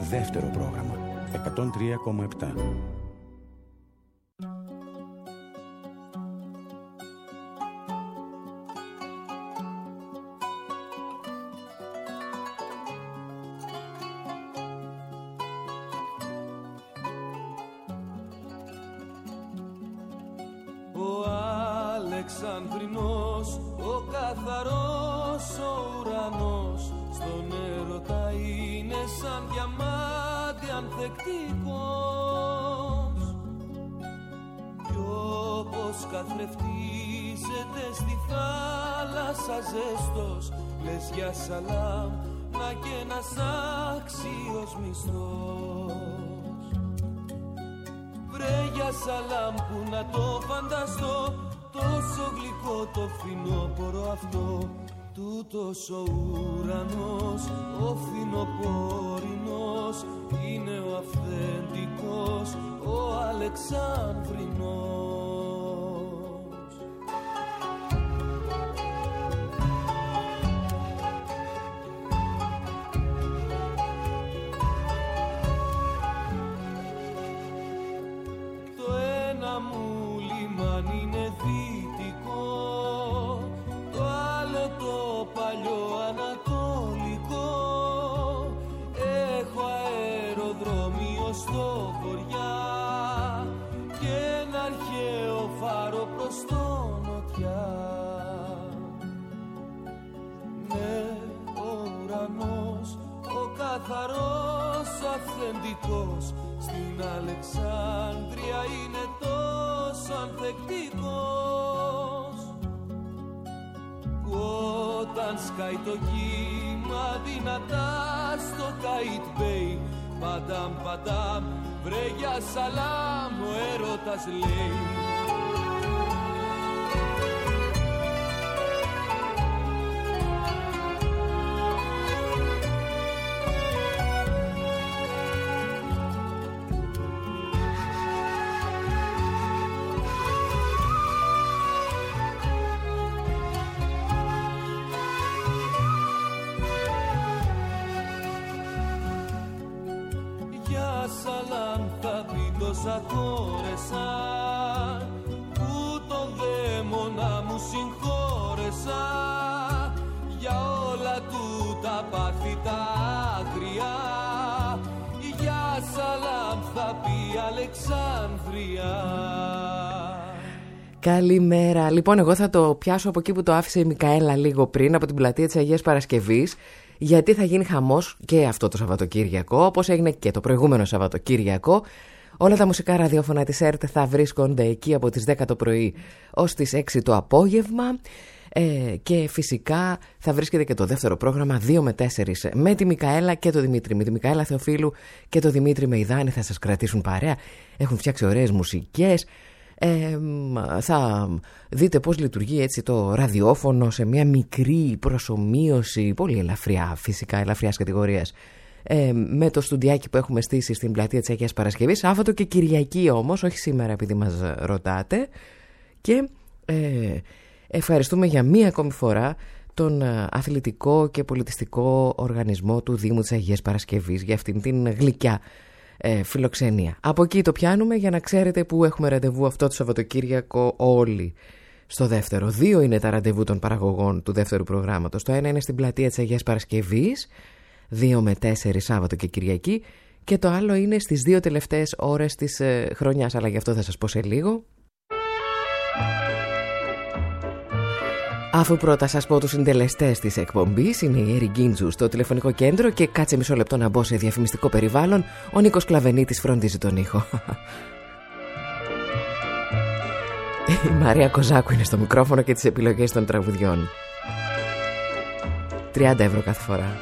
δεύτερο πρόγραμμα 103,7. Αλεξανδρινός, ο καθαρός ο ουρανός, στον έρωτα είναι σαν διαμάντι ανθεκτικός. Κι όπως καθρεφτίζεται στη θάλασσα ζέστος, λες για σαλάμ, να και ένας άξιος μισθός. Βρε για σαλάμ που να το φανταστώ, τόσο γλυκό το φθινόπωρο αυτό. Τούτος ο ουρανός, ο φθινοπορεινός, είναι ο αυθεντικός, ο Αλεξανδρινός. Το ένα μου λιμάνι είναι δυτικό, το άλλο το παλιό ανατολικό. Έχω αεροδρόμιο στο βοριά και ένα αρχαίο φάρο προς το νοτιά. Ναι, ο ουρανός, ο καθαρός, αυθεντικός, στην Αλεξάνδρεια είναι τόσο ανθεκτικός, που όταν σκάει το κύμα δυνατά στο Καϊτ Μπέι, παντάμ παντάμ, βρε για σαλάμ, ο έρωτας λέει. Σαλάμ θα πει τόσα χώρεσα, που τον δαίμονα μου συγχώρεσα, για όλα του τα πάθη τα άγρια. Για σαλάμ θα πει Αλεξάνδρεια. Καλημέρα. Λοιπόν, εγώ θα το πιάσω από εκεί που το άφησε η Μικαέλα λίγο πριν, από την πλατεία της Αγίας Παρασκευής, γιατί θα γίνει χαμός και αυτό το Σαββατοκύριακο, όπως έγινε και το προηγούμενο Σαββατοκύριακο. Όλα τα μουσικά ραδιόφωνα της ΕΡΤ θα βρίσκονται εκεί από τις 10 το πρωί ως τις 6 το απόγευμα. Και φυσικά θα βρίσκεται και το δεύτερο πρόγραμμα 2 με 4 με τη Μικαέλα και το Δημήτρη. Με τη Μικαέλα Θεοφίλου και το Δημήτρη Μεϊδάνη θα σας κρατήσουν παρέα. Έχουν φτιάξει ωραίες μουσικές. Θα δείτε πώς λειτουργεί έτσι το ραδιόφωνο σε μια μικρή προσομοίωση, πολύ ελαφριά φυσικά, ελαφριάς κατηγορίας, με το στουντιάκι που έχουμε στήσει στην πλατεία της Αγίας Παρασκευής, Σάββατο και Κυριακή όμως, όχι σήμερα επειδή μας ρωτάτε. Και ευχαριστούμε για μία ακόμη φορά τον αθλητικό και πολιτιστικό οργανισμό του Δήμου της Αγίας Παρασκευής για αυτήν την γλυκιά φιλοξενία. Από εκεί το πιάνουμε για να ξέρετε που έχουμε ραντεβού αυτό το Σαββατοκύριακο όλοι. Στο δεύτερο, 2 είναι τα ραντεβού των παραγωγών του δεύτερου προγράμματος. Το ένα είναι στην πλατεία της Αγίας Παρασκευής, 2 με 4 Σάββατο και Κυριακή, και το άλλο είναι στις 2 τελευταίες ώρες της χρονιάς, αλλά γι' αυτό θα σας πω σε λίγο. Αφού πρώτα σας πω τους συντελεστές της εκπομπής, είναι η Έρη Γκίντζου στο τηλεφωνικό κέντρο και κάτσε μισό λεπτό να μπω σε διαφημιστικό περιβάλλον. Ο Νίκος Κλαβενίτης φροντίζει τον ήχο. Η Μαρία Κοζάκου είναι στο μικρόφωνο και τις επιλογές των τραγουδιών. 30 ευρώ κάθε φορά.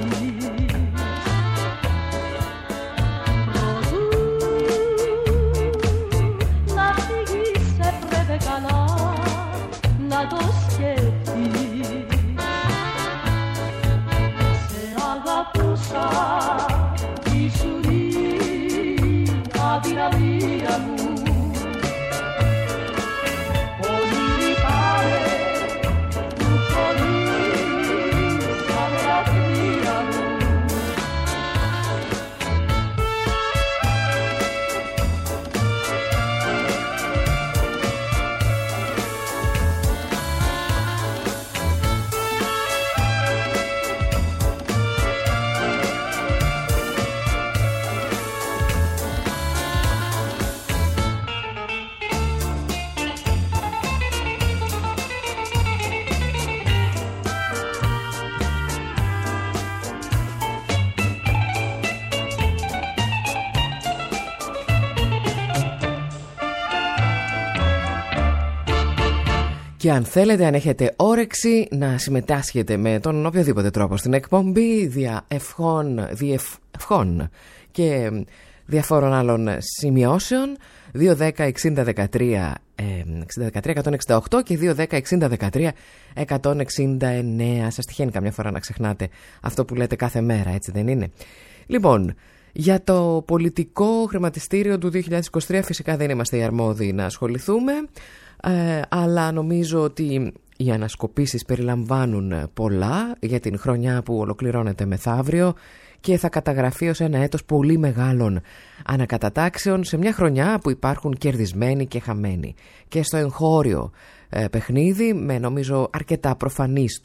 Και αν θέλετε, αν έχετε όρεξη να συμμετάσχετε με τον οποιοδήποτε τρόπο στην εκπομπή, δια ευχών και διαφόρων άλλων σημειώσεων, 210-60-13 168 και 210-60-13 169. Σας τυχαίνει καμιά φορά να ξεχνάτε αυτό που λέτε κάθε μέρα, έτσι δεν είναι? Λοιπόν, για το πολιτικό χρηματιστήριο του 2023 φυσικά δεν είμαστε οι αρμόδιοι να ασχοληθούμε, αλλά νομίζω ότι οι ανασκοπήσεις περιλαμβάνουν πολλά για την χρονιά που ολοκληρώνεται μεθαύριο και θα καταγραφεί ως ένα έτος πολύ μεγάλων ανακατατάξεων σε μια χρονιά που υπάρχουν κερδισμένοι και χαμένοι. Και στο εγχώριο παιχνίδι, με νομίζω αρκετά προφανές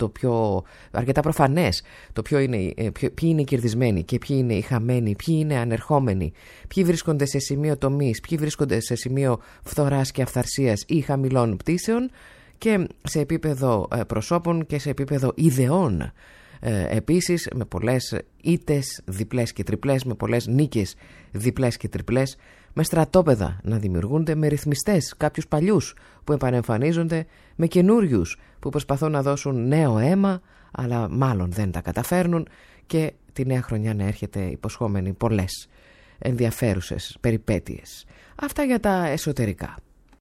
το ποιοι είναι οι κερδισμένοι και ποιοι είναι οι χαμένοι, ποιοι είναι ανερχόμενοι, ποιοι βρίσκονται σε σημείο τομής, ποιοι βρίσκονται σε σημείο φθοράς και αυθαρσίας ή χαμηλών πτήσεων, και σε επίπεδο προσώπων και σε επίπεδο ιδεών. Επίσης με πολλές ήττες διπλές και τριπλές, με πολλές νίκες διπλές και τριπλές, με στρατόπεδα να δημιουργούνται, με ρυθμιστές, κάποιους παλιούς που επανεμφανίζονται, με καινούριους που προσπαθούν να δώσουν νέο αίμα αλλά μάλλον δεν τα καταφέρνουν, και τη νέα χρονιά να έρχεται υποσχόμενη πολλές ενδιαφέρουσες περιπέτειες. Αυτά για τα εσωτερικά.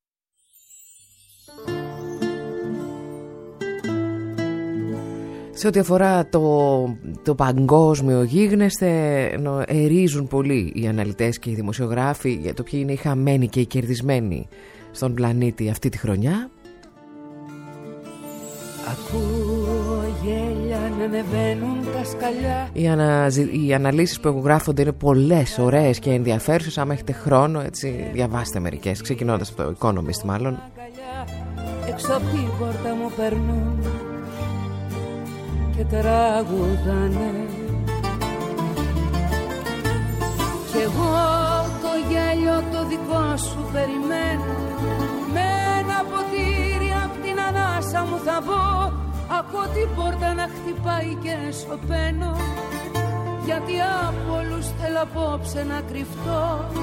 Σε ό,τι αφορά το παγκόσμιο γίγνεσθε, ερίζουν πολύ οι αναλυτές και οι δημοσιογράφοι για το ποιοι είναι οι χαμένοι και οι κερδισμένοι στον πλανήτη αυτή τη χρονιά. Ακούω γέλια να ανεβαίνουν τα σκαλιά. Οι αναλύσεις που γράφονται είναι πολλές, ωραίες και ενδιαφέρουσες. Άμα έχετε χρόνο, έτσι, διαβάστε μερικές, ξεκινώντας από το Economist μάλλον. Έξω από την πόρτα μου περνούν και τραγουδάνε, κι εγώ το γέλιο το δικό σου περιμένω. Με ένα ποτήρι απ' την ανάσα μου θα μπω, ακούω την πόρτα να χτυπάει και σωπαίνω, γιατί από όλους θέλω απόψε να κρυφτώ,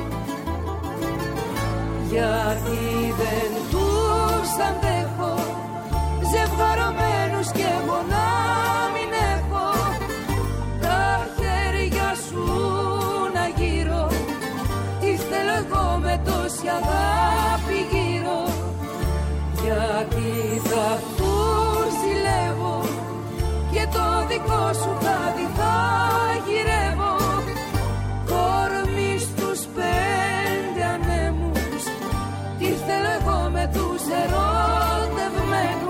γιατί δεν τους αντέχω ζευγαρωμένους κι εγώ να μην έχω τα χέρια σου να γύρω. Τι θέλω εγώ με τόση αγάπη γύρω, γιατί θα αυτούς ζηλεύω και το δικό σου χάδι θα γυρεύω. Κορμί στους 5 ανέμους, τι θέλω εγώ με τους ερωτευμένους.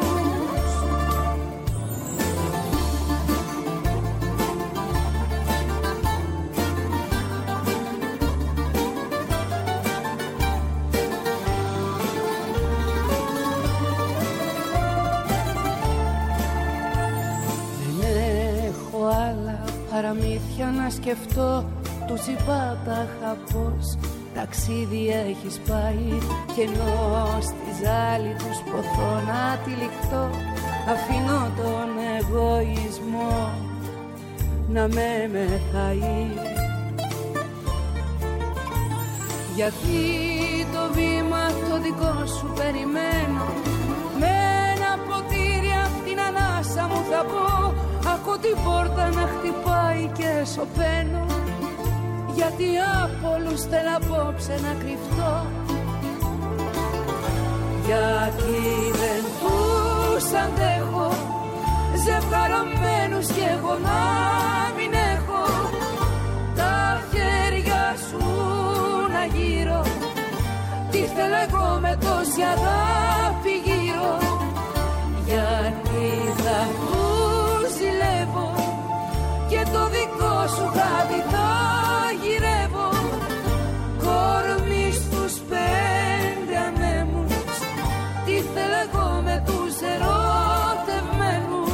Παραμύθια να σκεφτώ, τους είπα τα χαπός, ταξίδι έχεις πάει, και ενώ στη ζάλη τους ποθώ να τυλιχτώ, αφήνω τον εγωισμό να με μεθαεί. Γιατί το βήμα το δικό σου περιμένω, με ένα ποτήρι απ' την ανάσα μου θα πω, Ακούω την πόρτα να χτυπάει και σωπαίνω, γιατί από όλους θέλω απόψε να κρυφτώ. Γιατί δεν τους αντέχω, ζευγαρωμένους κι εγώ να μην έχω. Τα χέρια σου να γύρω, τι θέλω εγώ με τόση αγάπη γύρω. Γιατί θα τους ζηλεύω και το δικό σου χάδι θα γυρεύω. Κορμί στους 5 ανέμους, τι θέλω εγώ με τους ερωτευμένους.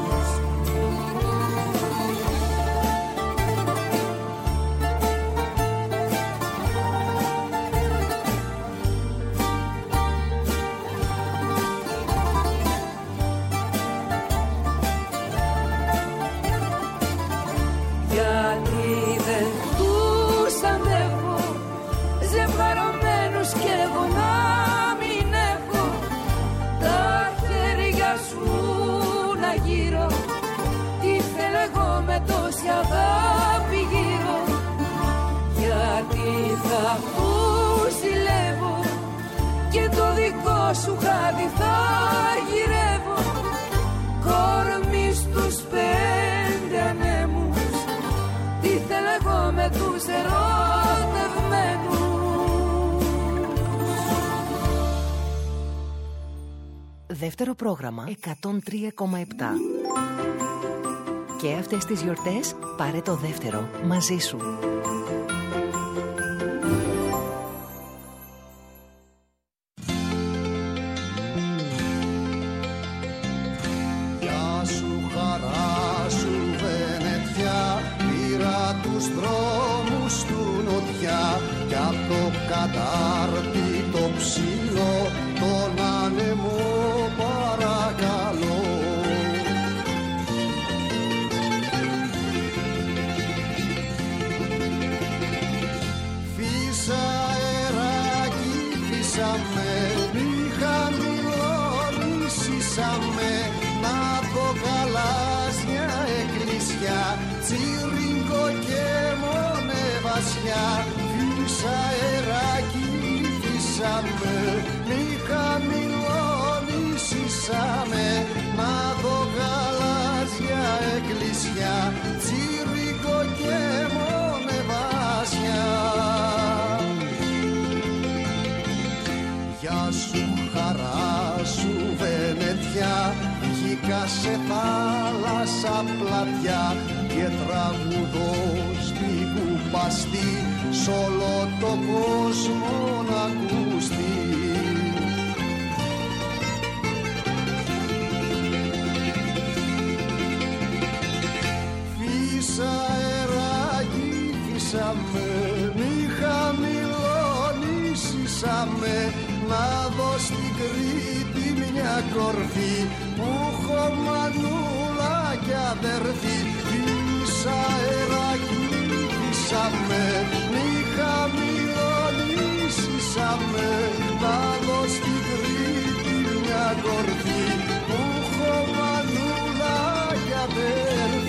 Γιατί δεν τους αντέχω, ζευγαρωμένους κι εγώ να μην έχω. Τα χέρια σου να γύρω, τι θέλω εγώ με τόση αγάπη γύρω. Γιατί θα τους ζηλεύω και το δικό σου χάδι θα γυρεύω. Κορμί στους 5 ανέμους, τι θέλω εγώ με τους ερωτευμένους. Δεύτερο πρόγραμμα 103,7. Και αυτές τις γιορτές πάρε το δεύτερο μαζί σου. Γεια σου χαρά σου Βενετιά, πήρα τους δρόμους του νοτιά κι απ' το κατάρτι το ψηλό τον άνεμο παρακαλώ. Φύσα αεράκι, φύσαμε, μη χαμηλώνησαμε, να δω γαλάζια εκκλησιά, τσίρινγκο και μονεβασιά. Φύσα αεράκι, φύσαμε, μη χαμηλώνησαμε, να δω γαλάζια εκκλησιά, τσίρινγκο και μονεβασιά. Γεια σου χαρά σου Βενετιά, βγήκα σε θάλασσα πλατιά και τραγουδώ στη κουπαστή σ' όλο το κόσμο να ακουστεί. Φύσα αεράκι, φύσαμε, μη χαμηλώνησαμε, να δω στην Κρήτη μια κορφή που έχω μανούλα κι αδερφή. Φύσα αεράκι, φύσαμε, μη χαμηλώνησαμε, να δω στην Κρήτη μια κορφή που έχω μανούλα κι αδερφή.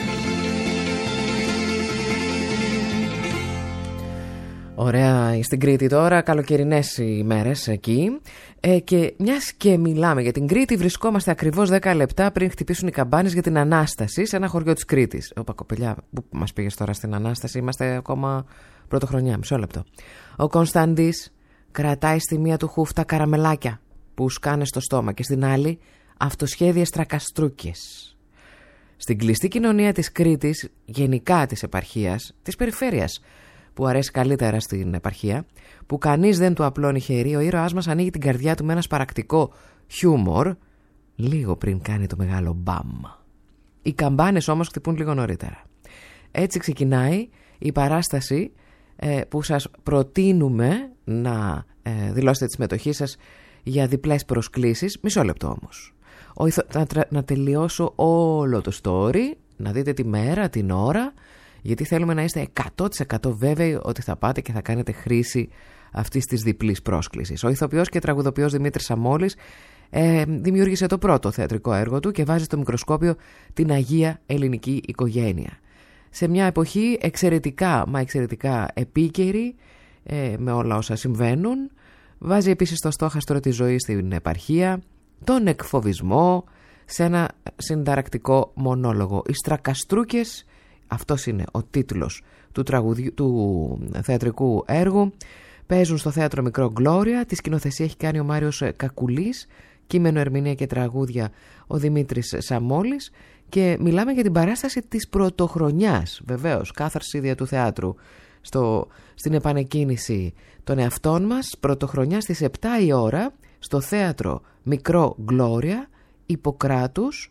Ωραία, στην Κρήτη τώρα, καλοκαιρινές ημέρες εκεί. Και μιας και μιλάμε για την Κρήτη, βρισκόμαστε ακριβώς 10 λεπτά πριν χτυπήσουν οι καμπάνες για την Ανάσταση σε ένα χωριό της Κρήτης. Όπα κοπελιά, πού μας πήγες τώρα στην Ανάσταση, είμαστε ακόμα πρωτοχρονιά, μισό λεπτό. Ο Κωνσταντής κρατάει στη μία του χούφτα καραμελάκια που σκάνε στο στόμα και στην άλλη αυτοσχέδιες τρακαστρούκες. Στην κλειστή κοινωνία της Κρήτης, γενικά της επαρχίας, της περιφέρειας, που αρέσει καλύτερα στην επαρχία, που κανείς δεν του απλώνει χέρι, ο ήρωάς μας ανοίγει την καρδιά του με ένα σπαρακτικό χιούμορ, λίγο πριν κάνει το μεγάλο μπαμ. Οι καμπάνες όμως χτυπούν λίγο νωρίτερα. Έτσι ξεκινάει η παράσταση που σας προτείνουμε να δηλώσετε τη συμμετοχή σας για διπλές προσκλήσεις. Μισό λεπτό όμως. Να τελειώσω όλο το story, να δείτε τη μέρα, την ώρα, γιατί θέλουμε να είστε 100% βέβαιοι ότι θα πάτε και θα κάνετε χρήση αυτής της διπλής πρόσκλησης. Ο ηθοποιός και τραγουδοποιός Δημήτρης Σαμόλης δημιούργησε το πρώτο θεατρικό έργο του και βάζει στο μικροσκόπιο την Αγία Ελληνική Οικογένεια. Σε μια εποχή εξαιρετικά επίκαιρη με όλα όσα συμβαίνουν. Βάζει επίσης το στόχαστρο της ζωής στην επαρχία, τον εκφοβισμό, σε ένα συνταρακτικό μονόλογο. Οι Στρακαστρούκες, αυτός είναι ο τίτλος του θεατρικού έργου, παίζουν στο θέατρο Μικρό Γκλώρια. Τη σκηνοθεσία έχει κάνει ο Μάριος Κακουλής, κείμενο, ερμηνεία και τραγούδια ο Δημήτρης Σαμόλης, και μιλάμε για την παράσταση της πρωτοχρονιάς, βεβαίως, κάθαρση δια του θεάτρου στην επανεκκίνηση των εαυτών μας. Πρωτοχρονιά στις 7 η ώρα στο θέατρο Μικρό Γκλώρια, Ιπποκράτους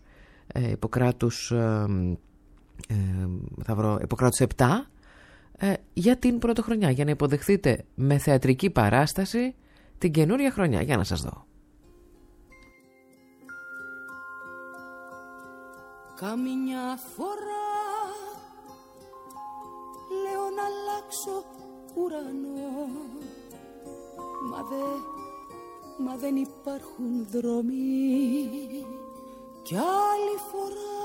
7, για την πρωτοχρονιά, για να υποδεχθείτε με θεατρική παράσταση την καινούρια χρονιά. Για να σας δω. Καμιά φορά λέω να αλλάξω ουρανό, μα δεν υπάρχουν δρόμοι. Κι άλλη φορά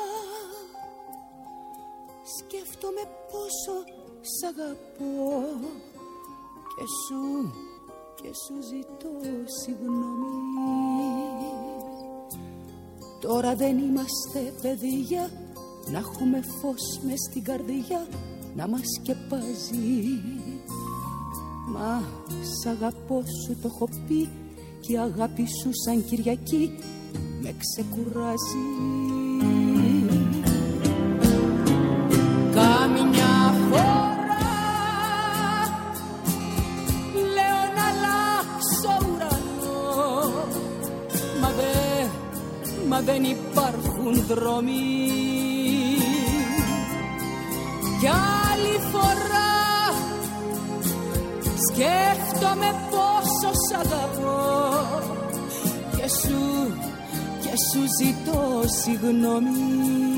σκέφτομαι πόσο σ' αγαπώ και σου ζητώ συγγνώμη. Τώρα δεν είμαστε παιδεία, να έχουμε φως μες στην καρδιά να μας σκεπάζει. Μα σ' αγαπώ σου το έχω πει, και η αγάπη σου σαν Κυριακή με ξεκουράζει. Καμιά φορά λέω να αλλάξω ουρανό, μα δεν υπάρχουν δρόμοι. Κι άλλη φορά σκέφτομαι πόσο σ' αγαπώ και σου ζητώ συγγνώμη.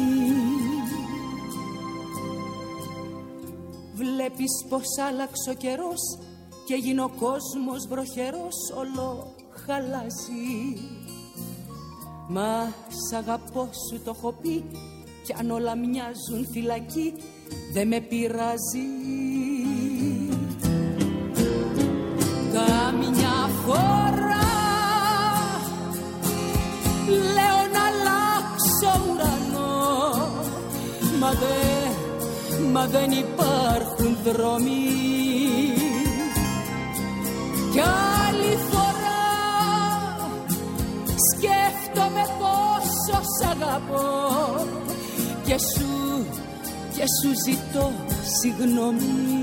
Βλέπεις πως άλλαξε ο καιρός και γίνει ο κόσμος βροχερός, όλο χαλάζει. Μα σ' αγαπώ σου το έχω πει, κι αν όλα μοιάζουν φυλακή δεν με πειράζει. Καμιά φορά λέω να αλλάξω ουρανό, μα δεν υπάρχουν δρόμοι. Κι άλλη φορά σκέφτομαι πόσο σ' αγαπώ και σου ζητώ συγγνώμη.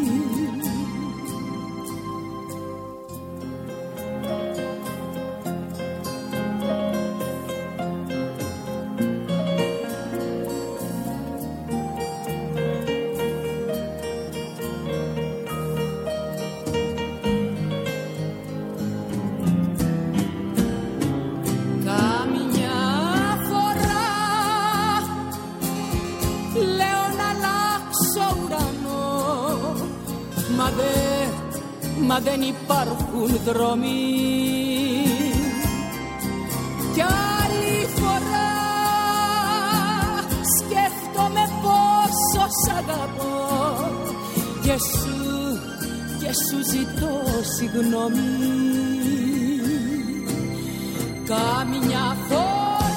Μα δεν υπάρχουν δρόμοι. Κι άλλη φορά σκέφτομαι πόσο σ' αγαπώ και σου ζητώ συγγνώμη. Καμιά φορά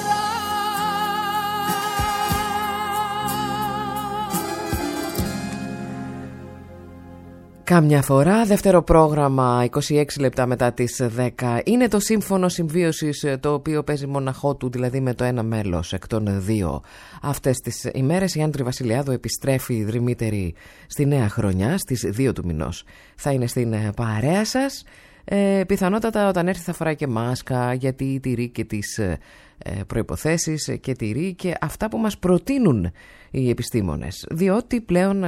Κάμια φορά, δεύτερο πρόγραμμα, 26 λεπτά μετά τις 10. Είναι το σύμφωνο συμβίωσης, το οποίο παίζει μοναχό του, δηλαδή με το ένα μέλος εκ των δύο. Αυτές τις ημέρες η Άντρη Βασιλιάδου επιστρέφει δρυμύτερη στη νέα χρονιά, στις 2 του μηνός. Θα είναι στην παρέα σας. Πιθανότατα όταν έρθει θα φοράει και μάσκα, γιατί τηρεί και τις προϋποθέσεις και τηρεί και αυτά που μας προτείνουν οι επιστήμονες. Διότι πλέον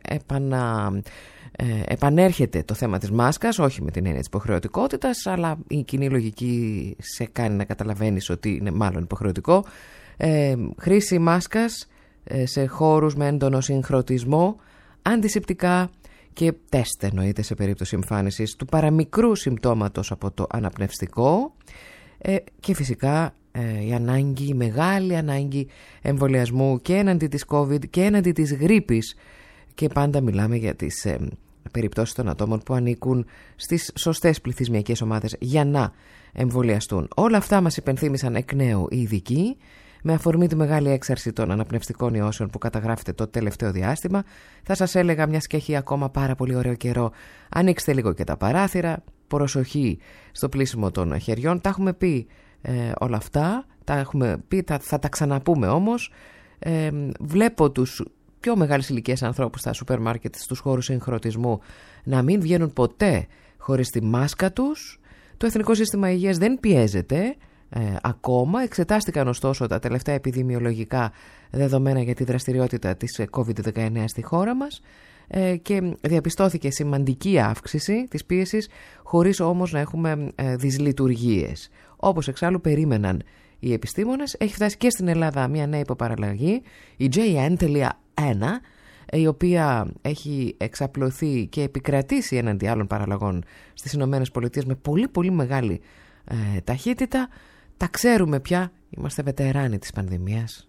επανέρχεται το θέμα της μάσκας, όχι με την έννοια της υποχρεωτικότητας, αλλά η κοινή λογική σε κάνει να καταλαβαίνεις ότι είναι μάλλον υποχρεωτικό. Χρήση μάσκας σε χώρους με έντονο συγχρονισμό, αντισηπτικά και τεστ εννοείται σε περίπτωση εμφάνισης του παραμικρού συμπτώματος από το αναπνευστικό. Και φυσικά η μεγάλη ανάγκη εμβολιασμού και έναντι της COVID και έναντι της γρίπης, και πάντα μιλάμε για τις περιπτώσεις των ατόμων που ανήκουν στις σωστές πληθυσμιακές ομάδες για να εμβολιαστούν. Όλα αυτά μας υπενθύμησαν εκ νέου οι ειδικοί με αφορμή τη μεγάλη έξαρση των αναπνευστικών ιώσεων που καταγράφεται το τελευταίο διάστημα. Θα σας έλεγα, μιας και έχει ακόμα πάρα πολύ ωραίο καιρό, ανοίξτε λίγο και τα παράθυρα, προσοχή στο πλύσιμο των χεριών. Τα έχουμε πει όλα αυτά, τα έχουμε πει, θα τα ξαναπούμε όμως. Βλέπω τους πιο μεγάλες ηλικίες ανθρώπους στα σούπερ μάρκετ, στους χώρους συγχρονισμού, να μην βγαίνουν ποτέ χωρίς τη μάσκα τους. Το Εθνικό Σύστημα Υγείας δεν πιέζεται ακόμα. Εξετάστηκαν ωστόσο τα τελευταία επιδημιολογικά δεδομένα για τη δραστηριότητα της COVID-19 στη χώρα μας και διαπιστώθηκε σημαντική αύξηση της πίεσης, χωρίς όμως να έχουμε δυσλειτουργίες. Όπως εξάλλου περίμεναν οι επιστήμονες, έχει φτάσει και στην Ελλάδα μια νέα υποπαραλλαγή, η JN.1, η οποία έχει εξαπλωθεί και επικρατήσει έναντι άλλων παραλλαγών στις Ηνωμένες Πολιτείες με πολύ πολύ μεγάλη ταχύτητα. Τα ξέρουμε πια, είμαστε βετεράνοι της πανδημίας.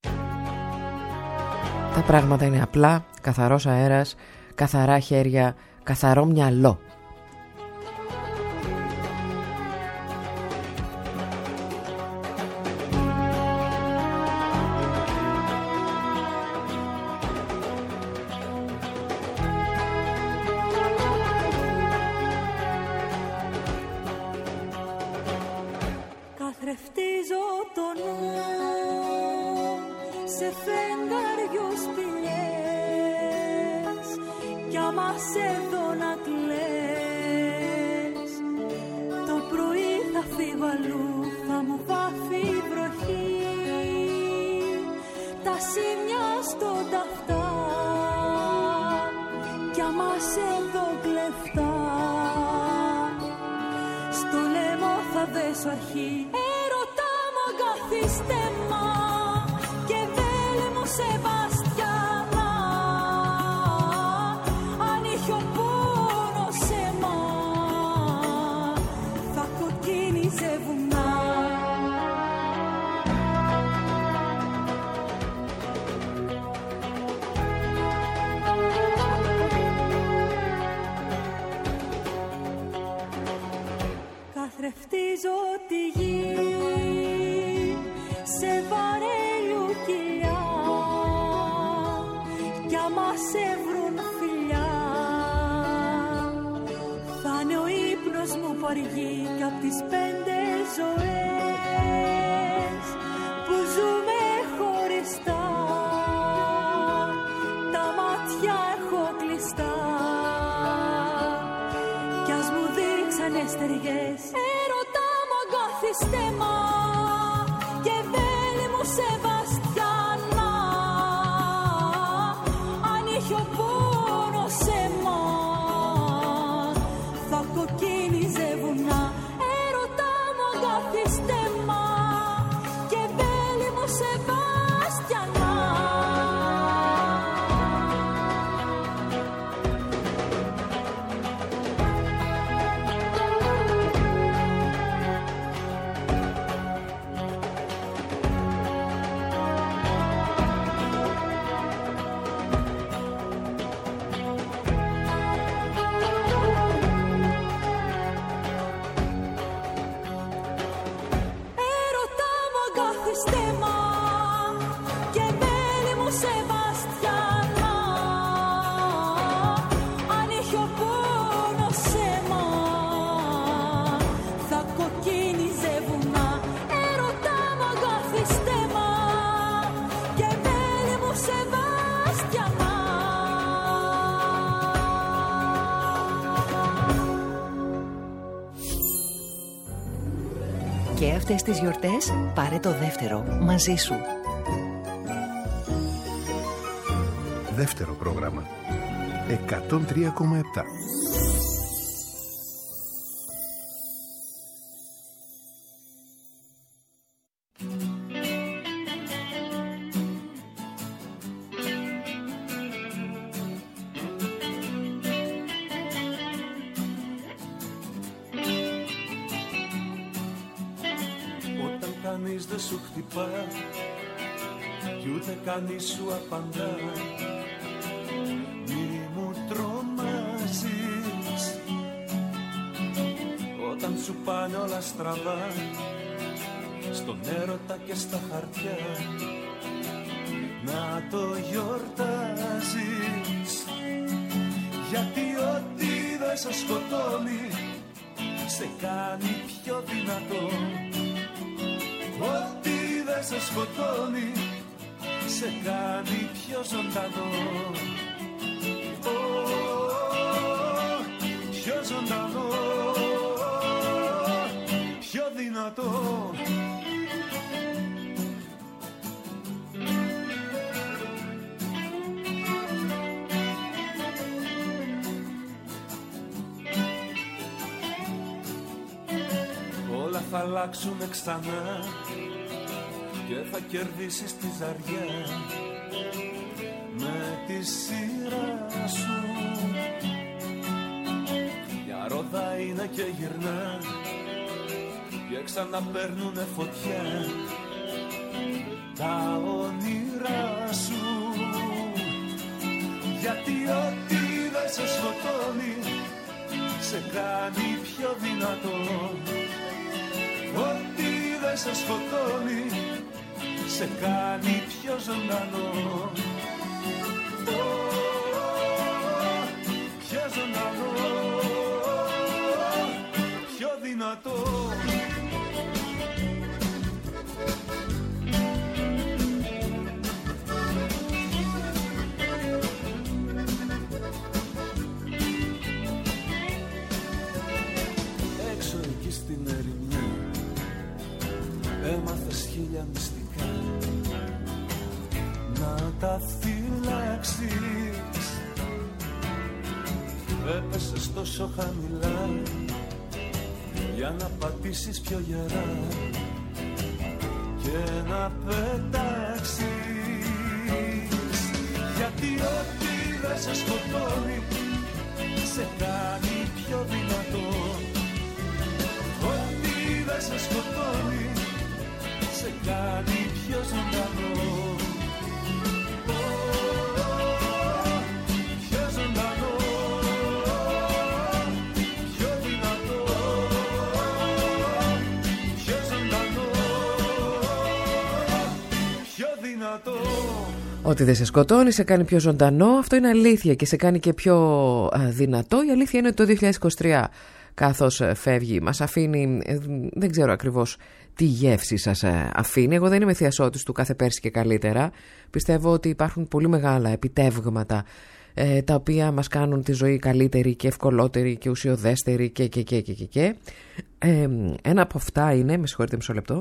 Τα πράγματα είναι απλά, καθαρός αέρας, καθαρά χέρια, καθαρό μυαλό. Καθρεφτίζω το νου σε φεγγαριού σπηλιές κι άμα σε δω να κλαις, το πρωί θα φύγω αλλού, θα μου βάφει η βροχή, τα σημιά στον ταυτά κι άμα σε δω κλεφτά, στο λαιμό θα δέσω αρχή. Έρωτα μου αγκαθίστεμα και βέλε μου Σεβαστιανά, αν είχε ο πόνος αίμα θα κοκκίνιζε βουνά. Καθρεφτίζω τη γη σε βαρέλιου κοιλιά κι άμα σε βρουν φιλιά θα είναι ο ύπνος μου που αργεί κι απ' τις 5 ζωές που ζούμε χωριστά, τα μάτια έχω κλειστά κι ας μου δείξανε στεριές. Έρωτα μου αγκαθίστεμα και βέλη μου Σεβαστιανά, αν είχε ο πόνος αίμα θα κοκκίνιζε βουνά. Έρωτα μου αγκαθίστεμα και βέλη μου Σεβαστιανά. Και αυτές τις γιορτές πάρε το δεύτερο μαζί σου. Δεύτερο πρόγραμμα 103,7. κανείς δεν σου χτυπά κι ούτε κανείς σου απαντά. Μη μου τρομάζεις όταν σου πάνε όλα στραβά, στον έρωτα και στα χαρτιά να το γιορτάζεις. Γιατί ό,τι δεν σε σκοτώνει σε κάνει πιο δυνατό. Ό,τι δεν σε σκοτώνει σε κάνει πιο ζωντανό. Πιο ζωντανό, πιο δυνατό. Όλα θα αλλάξουνε ξανά και θα κερδίσεις τη ζαριά με τη σειρά σου. Μια ρόδα είναι και γυρνά και ξαναπαίρνουνε φωτιά τα όνειρά σου. Γιατί ό,τι δεν σε σκοτώνει σε κάνει πιο δυνατό. Ό,τι δεν σε σκοτώνει σε κάνει πιο ζωντανό. Πιο ζωντανό, πιο δυνατό. Έξω εκεί στην ερημιά έμαθες χίλια μυστικά να τα φυλάξεις. Έπεσες τόσο χαμηλά για να πατήσεις πιο γερά και να πετάξεις. Γιατί ό,τι δεν σε σκοτώνει σε κάνει πιο δυνατό. Ό,τι δεν σε σκοτώνει σε κάνει πιο ζωντανό. Πιο ζωντανό, πιο δυνατό. Πιο ζωντανό, πιο δυνατό. Ότι δεν σε σκοτώνει, σε κάνει πιο ζωντανό. Αυτό είναι αλήθεια και σε κάνει και πιο δυνατό. Η αλήθεια είναι ότι το 2023 καθώς φεύγει μας αφήνει, δεν ξέρω ακριβώς τι γεύση σας αφήνει. Εγώ δεν είμαι θειασότης του κάθε πέρσι και καλύτερα. Πιστεύω ότι υπάρχουν πολύ μεγάλα επιτεύγματα τα οποία μας κάνουν τη ζωή καλύτερη και ευκολότερη και ουσιοδέστερη και. Ένα από αυτά είναι, με συγχωρείτε μισό λεπτό,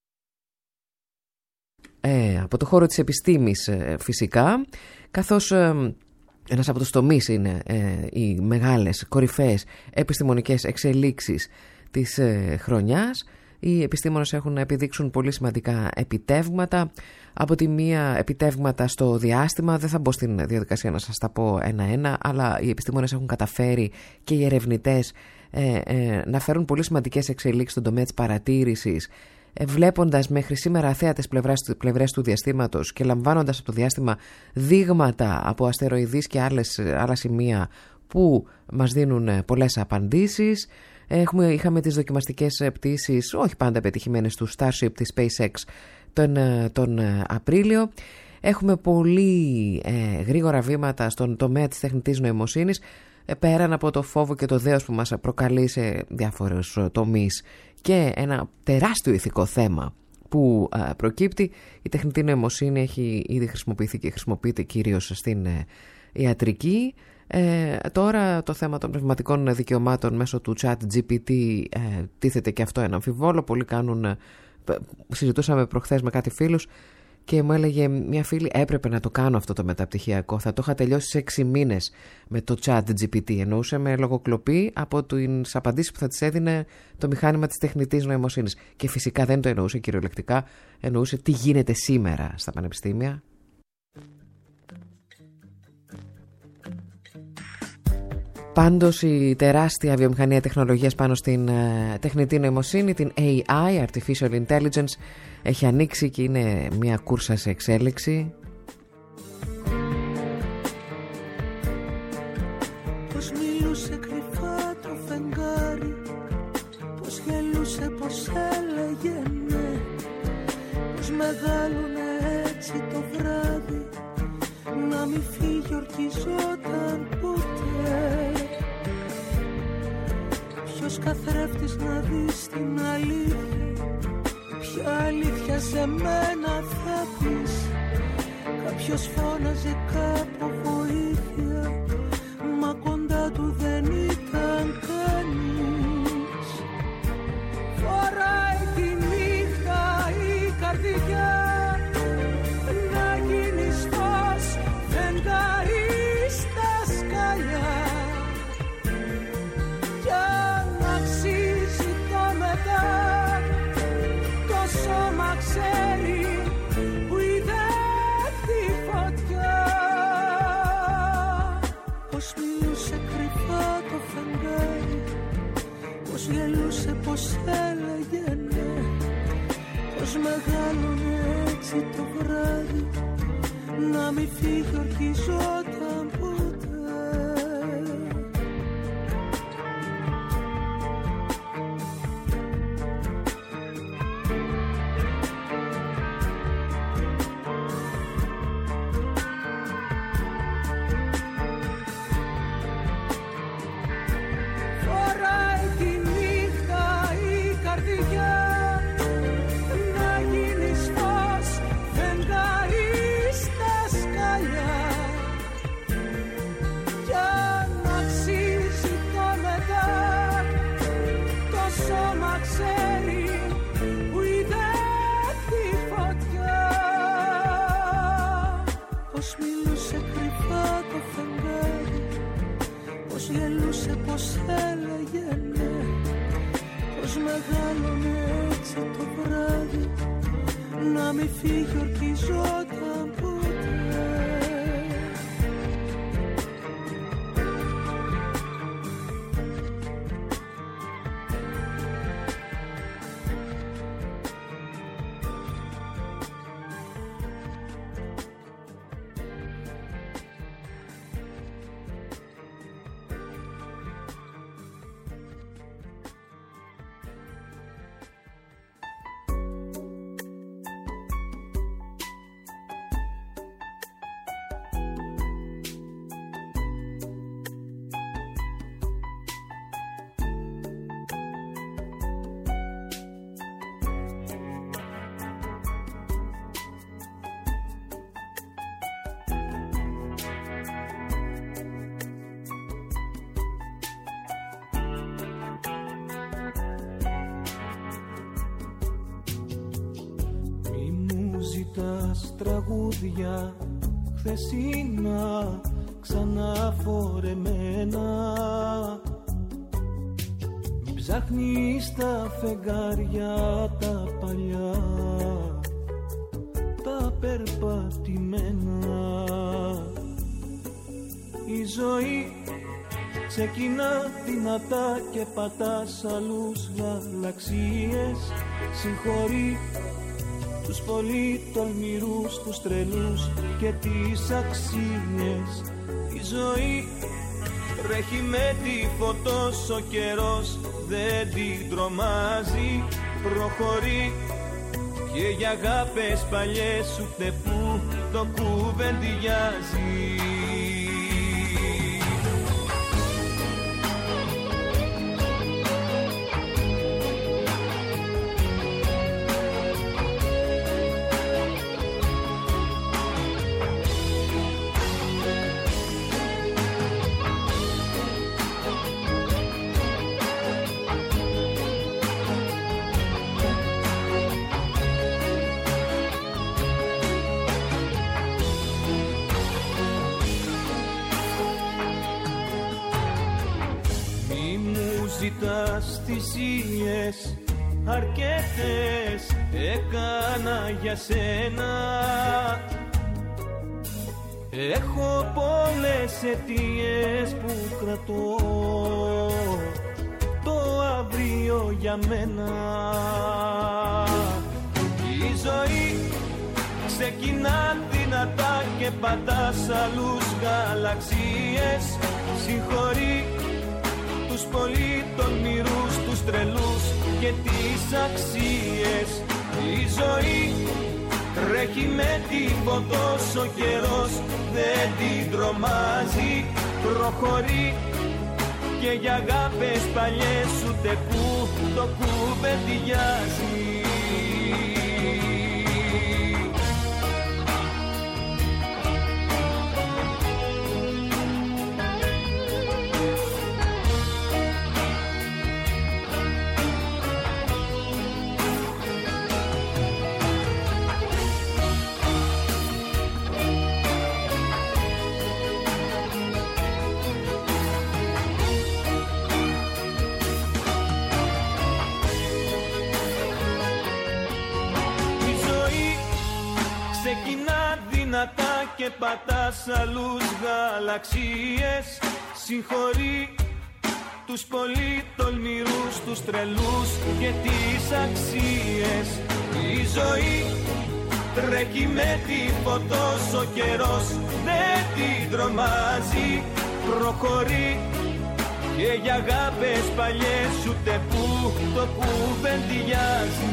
από το χώρο της επιστήμης φυσικά, καθώς ένας από τους τομείς είναι οι μεγάλες κορυφαίες επιστημονικές εξελίξεις της χρονιάς. Οι επιστήμονες έχουν να επιδείξουν πολύ σημαντικά επιτεύγματα. Από τη μία επιτεύγματα στο διάστημα, δεν θα μπω στην διαδικασία να σας τα πω ένα-ένα, αλλά οι επιστήμονες έχουν καταφέρει και οι ερευνητές να φέρουν πολύ σημαντικές εξελίξεις στον τομέα της παρατήρησης, βλέποντας μέχρι σήμερα αθέατες πλευρές του διαστήματος και λαμβάνοντας από το διάστημα δείγματα από αστεροειδείς και άλλα σημεία που μας δίνουν πολλές απαντήσεις. Είχαμε τις δοκιμαστικές πτήσεις, όχι πάντα πετυχημένες, του Starship της SpaceX τον Απρίλιο. Έχουμε πολύ γρήγορα βήματα στον τομέα της τεχνητής νοημοσύνης, πέραν από το φόβο και το δέος που μας προκαλεί σε διάφορους τομείς και ένα τεράστιο ηθικό θέμα που προκύπτει. Η τεχνητή νοημοσύνη έχει ήδη χρησιμοποιηθεί και χρησιμοποιείται κυρίως στην ιατρική. Τώρα το θέμα των πνευματικών δικαιωμάτων μέσω του ChatGPT τίθεται και αυτό ένα αμφιβόλο. Πολλοί συζητούσαμε προχθές με κάτι φίλους και μου έλεγε μια φίλη, έπρεπε να το κάνω αυτό το μεταπτυχιακό, θα το είχα τελειώσει σε 6 μήνες με το ChatGPT. Εννοούσε με λογοκλοπή από τις απαντήσεις που θα της έδινε το μηχάνημα της τεχνητής νοημοσύνης. Και φυσικά δεν το εννοούσε κυριολεκτικά, εννοούσε τι γίνεται σήμερα στα πανεπιστήμια. Πάντως η τεράστια βιομηχανία τεχνολογίας πάνω στην τεχνητή νοημοσύνη, την AI, Artificial Intelligence, έχει ανοίξει και είναι μια κούρσα σε εξέλιξη. Πως μιλούσε κρυφά το φεγγάρι, πως γελούσε, πως έλεγε ναι, πως μεγάλωνε έτσι το βράδυ, να μην φύγει ορκιζόταν ποτέ. Ποιος καθρέφτης να δεις την αλήθεια, ποια αλήθεια σε μένα θα πεις. Κάποιος φώναζε κάπου βοήθεια, μα κοντά του δεν ήταν κανείς. Φοράει τη νύχτα η καρδιά να γίνεις φως, φεγγάρι στα σκαλιά, κι αν αξίζει το μετά, το σώμα ξέρει που είδε τη φωτιά. Πως μιλούσε κρυφά το φεγγάρι, πως γελούσε, πως έλεγε ναι, πως μεγάλωνε έτσι το βράδυ, να μην φύγει ορκιζόταν ποτέ. Φοράει τη νύχτα η καρδιά να γίνεις φως, φεγγάρι στα σκαλιά, κι αν αξίζει το μετά, το σώμα ξέρει που είδε τη φωτιά. Πως μιλούσε κρυφά το φεγγάρι, πως γελούσε, πως έλεγε ναι, πως μεγάλωνε έτσι το βράδυ, να μην φύγει ορκιζόταν ποτέ. Τραγούδια χθεσινά ξαναφορεμένα, μην ψάχνεις τα φεγγάρια τα παλιά, τα περπατημένα. Η ζωή ξεκινά δυνατά και πατάς άλλους γαλαξίες. Συγχωρεί τους πολύ τολμηρούς, τους τρελούς και τις αξίες. Η ζωή τρέχει με τη φωτός, ο καιρός δεν την τρομάζει. Προχωρεί και για αγάπες παλιές ούτε που το κουβεντιάζει. Ζητάς θυσίες, αρκετές έκανα για σένα. Έχω πολλές αιτίες που κρατώ το αύριο για μένα. Η ζωή ξεκινά δυνατά και πατάς άλλους γαλαξίες. Συγχωρεί τους πολύ τολμηρούς, τους τρελούς και τις αξίες. Η ζωή τρέχει με τίποτα, ο καιρός δεν την τρομάζει. Προχωρεί και για αγάπες παλιές ούτε που το κουβεντιάζει. Και πατάς άλλους γαλαξίες. Συγχωρεί τους πολύ τολμηρούς, τους τρελούς και τις αξίες. Η ζωή τρέχει με τίποτα, ο καιρός δεν την τρομάζει. Προχωρεί και για αγάπες παλιές ούτε που το κουβεντιάζει.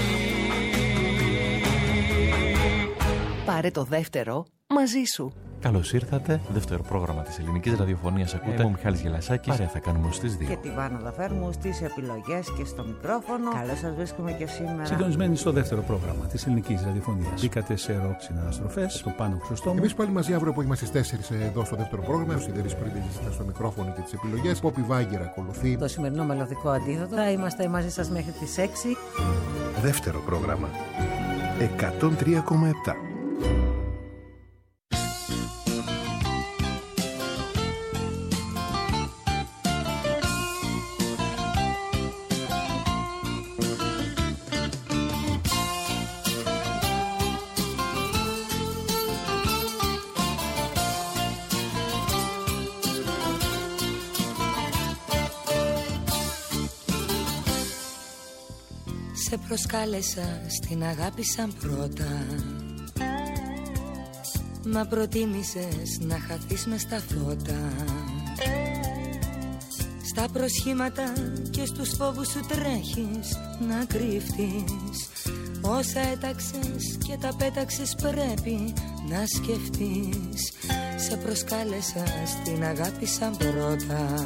Πάρε το δεύτερο μαζί σου. Καλώς ήρθατε. Δεύτερο πρόγραμμα της ελληνικής ραδιοφωνίας ακούτε. Είμαι ο Μιχάλης Γελασάκης. Παρέα θα κάνουμε στις 2. Και τη Βάνα Δαφέρμου στις επιλογές και στο μικρόφωνο. Καλώς σας βρίσκουμε και σήμερα. Συντονισμένοι στο δεύτερο πρόγραμμα της ελληνικής ραδιοφωνίας. Μπήκατε σε ροκ συναναστροφές, στο Πάνο Χρυσοστόμου. Εμείς πάλι μαζί αύριο απόγευμα στις 4 εδώ στο δεύτερο πρόγραμμα. Ο Σιδερής Πρίντελης ήταν στο μικρόφωνο και τις επιλογές. Πόπι Βάγκερ ακολουθεί. Το σημερινό μελωδικό αντίδοτο. Θα είμαστε μαζί σας μέχρι τις 6. Δεύτερο πρόγραμμα. 103,7. Σε προσκάλεσα στην αγάπη σαν πρώτα, μα προτίμησες να χαθείς μες στα φώτα. Στα προσχήματα και στους φόβους σου τρέχεις να κρύφτεις. Όσα έταξες και τα πέταξες πρέπει να σκεφτείς. Σε προσκάλεσα στην αγάπη σαν πρώτα.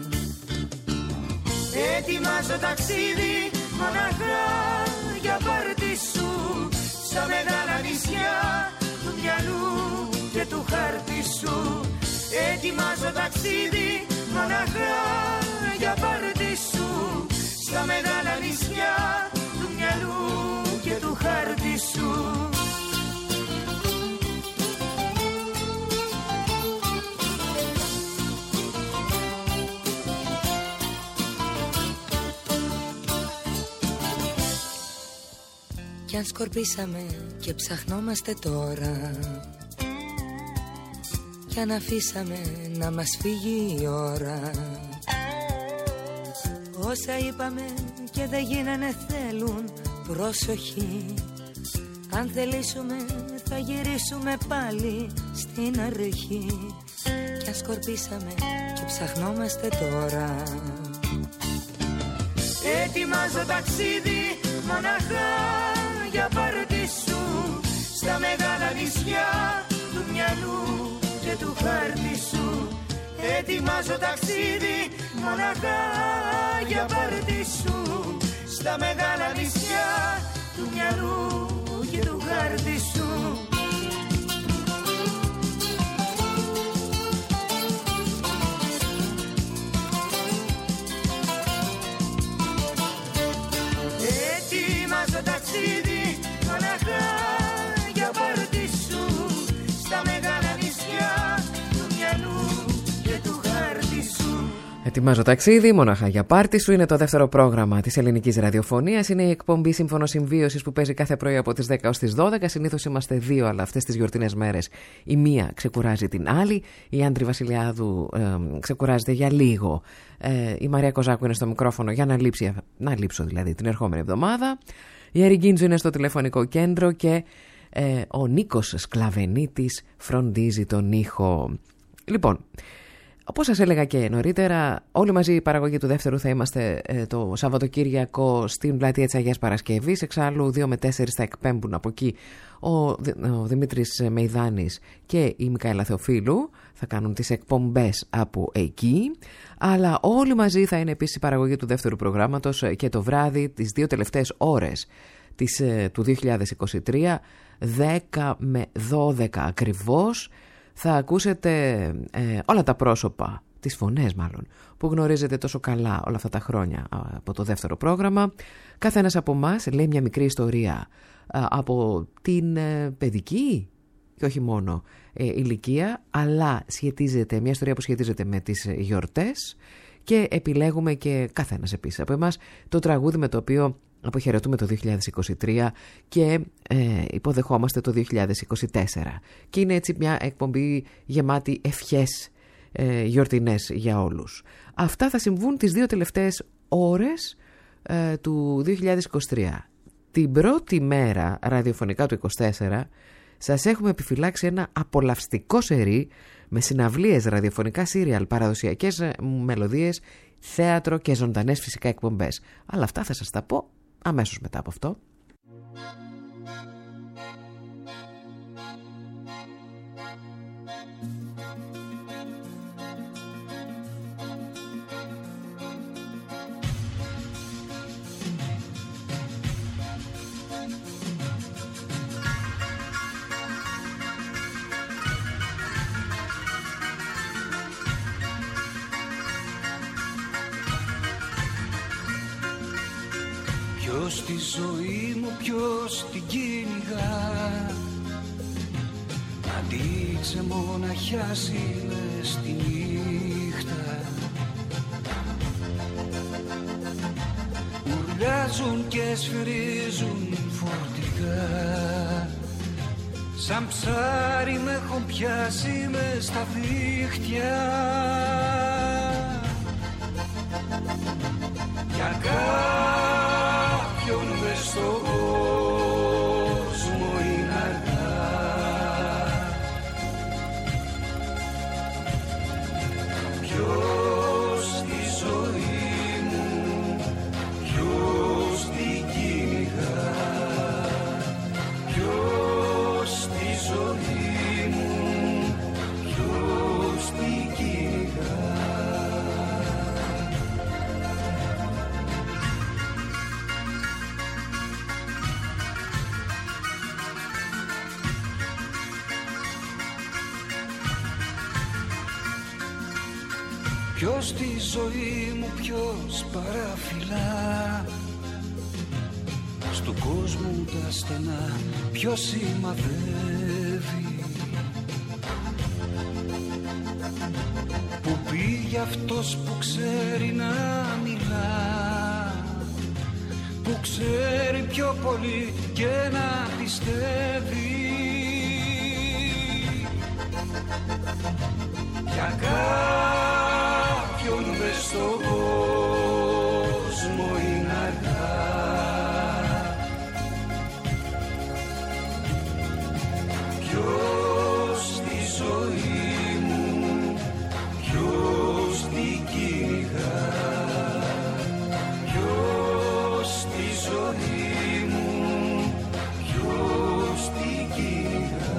Ετοιμάζω ταξίδι μοναχά για πάρτι σου, στα μεγάλα νησιά του μυαλού και του χάρτη σου. Ετοιμάζω ταξίδι μοναχά για πάρτι σου, στα μεγάλα νησιά του μυαλού και του χάρτη σου. Κι αν σκορπίσαμε και ψαχνόμαστε τώρα, κι αν αφήσαμε να μας φύγει η ώρα, όσα είπαμε και δεν γίνανε θέλουν προσοχή. Αν θελήσουμε θα γυρίσουμε πάλι στην αρχή. Κι αν σκορπίσαμε και ψαχνόμαστε τώρα. Ετοιμάζω ταξίδι μοναχά για πάρτι σου, στα μεγάλα νησιά του μυαλού και του χάρτη σου. Ετοιμάζω ταξίδι μοναχά για πάρτι σου, στα μεγάλα νησιά του μυαλού και του χάρτη σου. Ετοιμάζω ταξίδι μοναχά για πάρτι σου, στα μεγάλα νησιά του μυαλού και του χάρτη σου. Ετοιμάζω ταξίδι, μονάχα για πάρτι σου. Είναι το δεύτερο πρόγραμμα της ελληνικής ραδιοφωνίας. Είναι η εκπομπή Σύμφωνο Συμβίωσης που παίζει κάθε πρωί από τις 10 ως τις 12. Συνήθως είμαστε δύο, αλλά αυτές τις γιορτινές μέρες η μία ξεκουράζει την άλλη. Η Άντρη Βασιλιάδου ξεκουράζεται για λίγο. Η Μαρία Κοζάκου είναι στο μικρόφωνο για να λείψω δηλαδή την ερχόμενη εβδομάδα. Η Έρη Γκίντζου είναι στο τηλεφωνικό κέντρο και ο Νίκος Σκλαβενίτης φροντίζει τον ήχο. Λοιπόν, όπως σας έλεγα και νωρίτερα, όλοι μαζί η παραγωγή του δεύτερου θα είμαστε το Σαββατοκύριακο στην πλατεία της Αγίας Παρασκευής. Εξάλλου 2 με 4 θα εκπέμπουν από εκεί ο Δημήτρης Μεϊδάνης και η Μικαέλα Θεοφίλου. Θα κάνουν τις εκπομπές από εκεί. Αλλά όλοι μαζί θα είναι επίσης η παραγωγή του δεύτερου προγράμματος και το βράδυ, τις 2 τελευταίες ώρες του 2023, 10 με 12 ακριβώς. Θα ακούσετε όλα τα πρόσωπα, τις φωνές μάλλον, που γνωρίζετε τόσο καλά όλα αυτά τα χρόνια από το δεύτερο πρόγραμμα. Κάθε ένας από εμάς λέει μια μικρή ιστορία από την παιδική και όχι μόνο ηλικία, αλλά σχετίζεται, μια ιστορία που σχετίζεται με τις γιορτές και επιλέγουμε και κάθε ένας επίσης από εμάς το τραγούδι με το οποίο αποχαιρετούμε το 2023 και υποδεχόμαστε το 2024. Και είναι έτσι μια εκπομπή γεμάτη ευχές γιορτινές για όλους. Αυτά θα συμβούν τις 2 τελευταίες ώρες του 2023. Την πρώτη μέρα ραδιοφωνικά του 2024 σας έχουμε επιφυλάξει ένα απολαυστικό σερί με συναυλίες, ραδιοφωνικά σύριαλ, παραδοσιακές μελωδίες, θέατρο και ζωντανές φυσικά εκπομπές. Αλλά αυτά θα σας τα πω αμέσως μετά από αυτό. Ποιος τη ζωή μου, ποιος την κυνηγά, αντί ξεμοναχιάσει μες στη νύχτα. Ουρλιάζουν και σφυρίζουν φορτικά, σαν ψάρι με έχουν πιάσει μες στα δίχτυα. Για κάποιον μες στον κόσμο είναι αργά. Ποιος τη ζωή μου, ποιος την κυνηγά, ποιος τη ζωή μου, ποιος την κυνηγά. Ποιος τη ζωή μου, ποιος παραφυλά, στον κόσμο τα στενά ποιος σημαδεύει. Που πήγε αυτός που ξέρει να μιλά, που ξέρει πιο πολύ και να πιστεύει. Για κάποιον μες στον κόσμο είναι αργά. Ποιος τη ζωή μου, ποιος την κυνηγά, ποιος τη ζωή μου, ποιος την κυνηγά.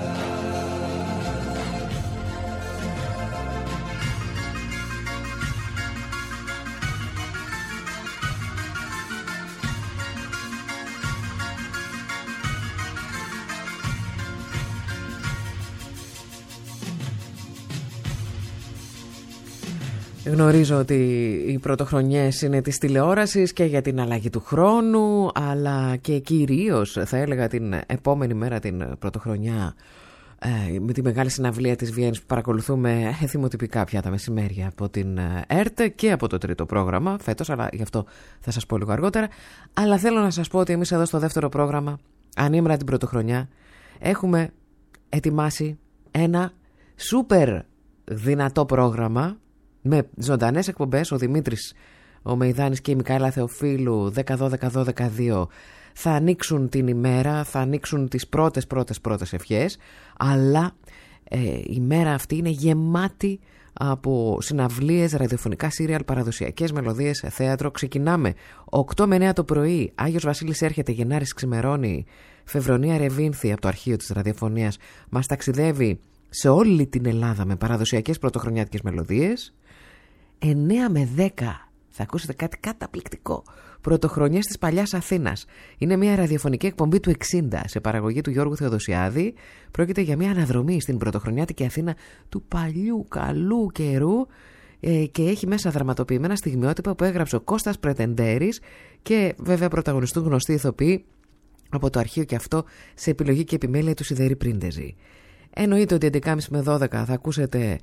Γνωρίζω ότι οι πρωτοχρονιές είναι της τηλεόρασης και για την αλλαγή του χρόνου, αλλά και κυρίως θα έλεγα την επόμενη μέρα, την πρωτοχρονιά, με τη μεγάλη συναυλία της Βιέννης που παρακολουθούμε θυμοτυπικά πια τα μεσημέρια από την ΕΡΤ και από το τρίτο πρόγραμμα φέτος, αλλά γι' αυτό θα σας πω λίγο αργότερα. Αλλά θέλω να σας πω ότι εμείς εδώ στο δεύτερο πρόγραμμα, ανήμερα την πρωτοχρονιά, έχουμε ετοιμάσει ένα σούπερ δυνατό πρόγραμμα με ζωντανές εκπομπές. Ο Δημήτρης, ο Μεϊδάνης και η Μικαέλα Θεοφίλου 10-12-12-2 θα ανοίξουν την ημέρα, θα ανοίξουν τις πρώτες ευχές, αλλά η μέρα αυτή είναι γεμάτη από συναυλίες, ραδιοφωνικά σύριαλ, παραδοσιακές μελωδίες, θέατρο. Ξεκινάμε 8 με 9 το πρωί. Άγιος Βασίλης έρχεται, Γενάρης ξημερώνει, Φεβρονία Ρεβίνθη από το αρχείο της ραδιοφωνίας μας ταξιδεύει σε όλη την Ελλάδα με παραδοσιακές πρωτοχρονιάτικες μελωδίες. 9 με 10 θα ακούσετε κάτι καταπληκτικό. Πρωτοχρονιές της παλιάς Αθήνας. Είναι μια ραδιοφωνική εκπομπή του 60 σε παραγωγή του Γιώργου Θεοδοσιάδη. Πρόκειται για μια αναδρομή στην πρωτοχρονιάτικη Αθήνα του παλιού καλού καιρού και έχει μέσα δραματοποιημένα στιγμιότυπα που έγραψε ο Κώστας Πρετεντέρης και βέβαια πρωταγωνιστούν γνωστοί ηθοποιοί από το αρχείο και αυτό σε επιλογή και επιμέλεια του Σιδερή Πρίντεζη. Εννοείται ότι 11.30 με 12 θα ακούσετε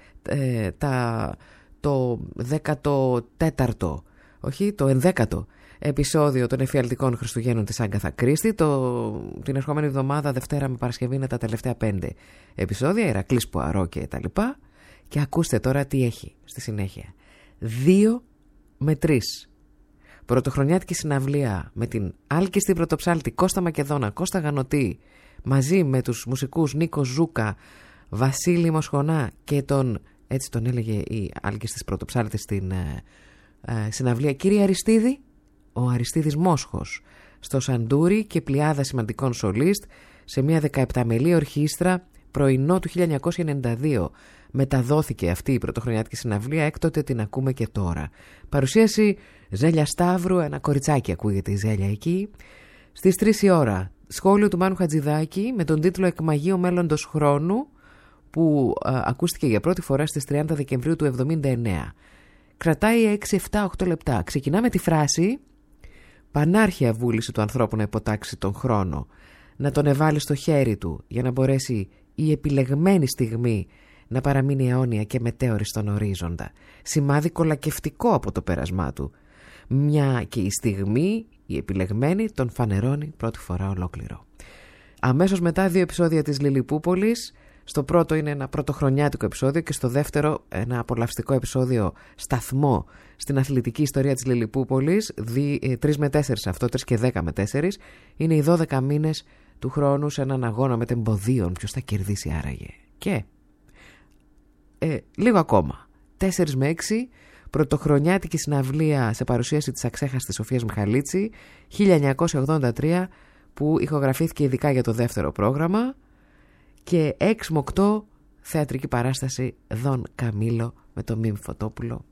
το 14ο, όχι το 11ο επεισόδιο των εφιαλτικών Χριστουγέννων της Άγκαθα Κρίστη. Την ερχόμενη εβδομάδα, Δευτέρα με Παρασκευή, είναι τα τελευταία 5 επεισόδια, Ηρακλής Πουαρό και τα λοιπά. Και ακούστε τώρα τι έχει στη συνέχεια. 2 με 3 πρωτοχρονιάτικη συναυλία με την άλκιστη πρωτοψάλτη Κώστα Μακεδόνα, Κώστα Γανωτή, μαζί με τους μουσικούς Νίκο Ζούκα, Βασίλη Μοσχονά και τον, έτσι τον έλεγε η άλκιστης πρωτοψάλτη στην συναυλία, κύριε Αριστίδη, ο Αριστίδης Μόσχος στο Σαντούρι και πλειάδα σημαντικών σολίστ σε μια 17μελή ορχήστρα. Πρωινό του 1992 μεταδόθηκε αυτή η πρωτοχρονιάτικη συναυλία, έκτοτε την ακούμε και τώρα. Παρουσίαση Ζέλια Σταύρου, ένα κοριτσάκι ακούγεται η Ζέλια εκεί. Στις 3 η ώρα σχόλιο του Μάνου Χατζηδάκη με τον τίτλο «Εκμαγείο μέλλοντος χρόνου», που ακούστηκε για πρώτη φορά στις 30 Δεκεμβρίου του 1979. Κρατάει 6, 7, 8 λεπτά. Ξεκινάμε τη φράση «Πανάρχια βούληση του ανθρώπου να υποτάξει τον χρόνο, να τον εβάλει στο χέρι του για να μπορέσει η επιλεγμένη στιγμή να παραμείνει αιώνια και μετέωρη στον ορίζοντα. Σημάδι κολακευτικό από το πέρασμά του. Μια και η στιγμή, η επιλεγμένη, τον φανερώνει πρώτη φορά ολόκληρο». Αμέσως μετά 2 επεισόδια της Λιλιπούπολης. Στο πρώτο είναι ένα πρωτοχρονιάτικο επεισόδιο και στο δεύτερο ένα απολαυστικό επεισόδιο σταθμό στην αθλητική ιστορία της Λιλιπούπολης. 3 με 4 αυτό, 3 και 10 με 4. Είναι οι 12 μήνες του χρόνου σε έναν αγώνα μετεμποδίων. Ποιος θα κερδίσει άραγε. Και λίγο ακόμα. 4 με 6 πρωτοχρονιάτικη συναυλία σε παρουσίαση της αξέχαστης Σοφίας Μιχαλίτση 1983, που ηχογραφήθηκε ειδικά για το δεύτερο πρόγραμμα. Και 6 με 8 θεατρική παράσταση Δον Καμίλο με τον Μίμη Φωτόπουλο.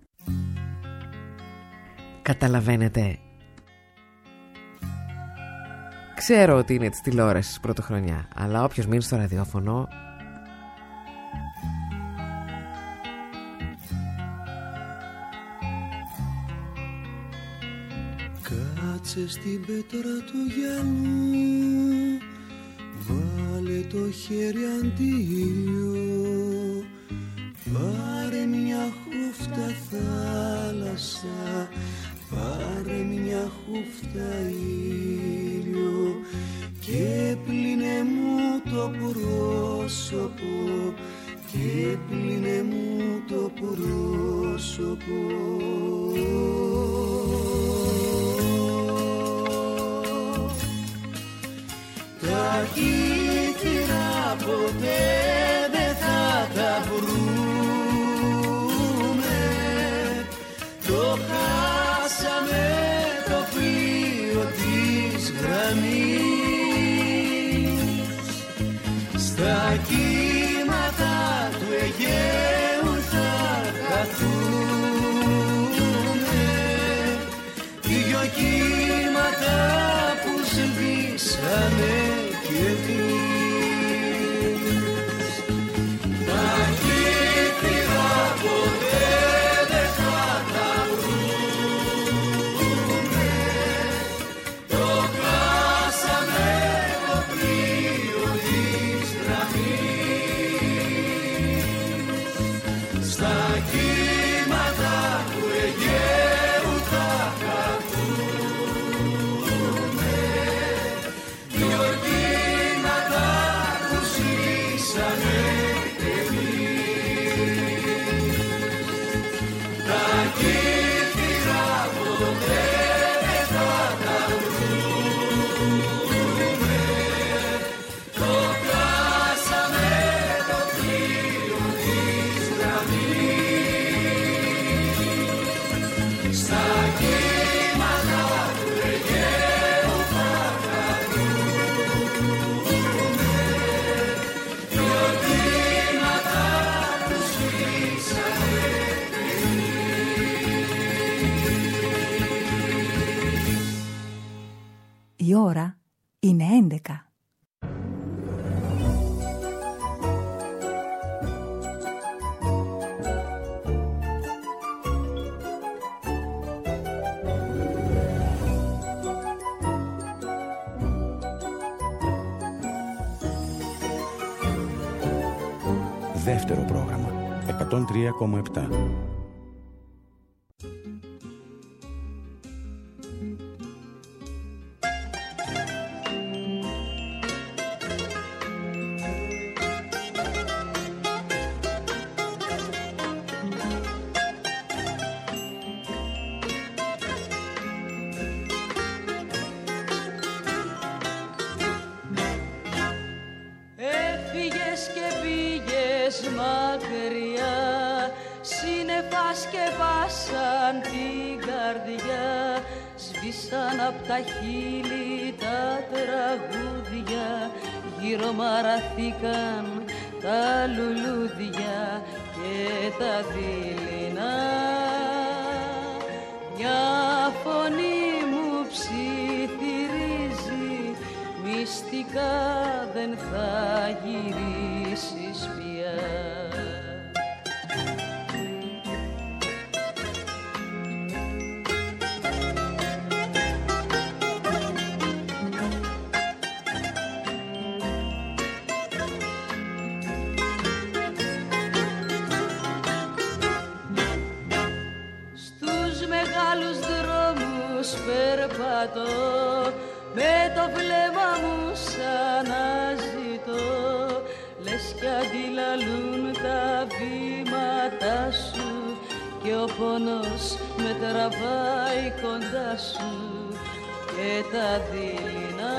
Καταλαβαίνετε, ξέρω ότι είναι της τηλεόρασης πρωτοχρονιά, αλλά όποιος μείνει στο ραδιόφωνο κάτσε στην πέτρα του γυαλού, βάλε το χέρι αντίο, πάρε μια χούφτα θάλασσα, πάρε μια χούφτα ήλιο και πλύνε μου το πρόσωπο, και πλύνε μου το πρόσωπο. Τα κύτταρα ποτέ δεν θα τα βρούμε, το χάσαμε το πλοίο της γραμμής. Στα κύματα του Αιγαίου θα χαθούμε, δυο κύματα που σβήσανε και εμείς. ώρα είναι 11. Δεύτερο πρόγραμμα 103,7. Απ' τα χείλη τα τραγούδια, γύρω μαραθήκαν τα λουλούδια και τα δειλινά. Μια φωνή μου ψιθυρίζει, μυστικά δεν θα γυρίσεις πια. Περπατώ με το βλέμμα μου σαν αζητώ, λες κι αντιλαλούν τα βήματα σου και ο πόνος με τραβάει κοντά σου και τα δειλινά.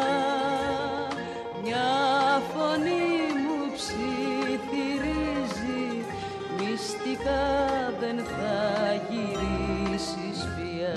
Μια φωνή μου ψιθυρίζει, μυστικά δεν θα γυρίσεις πια.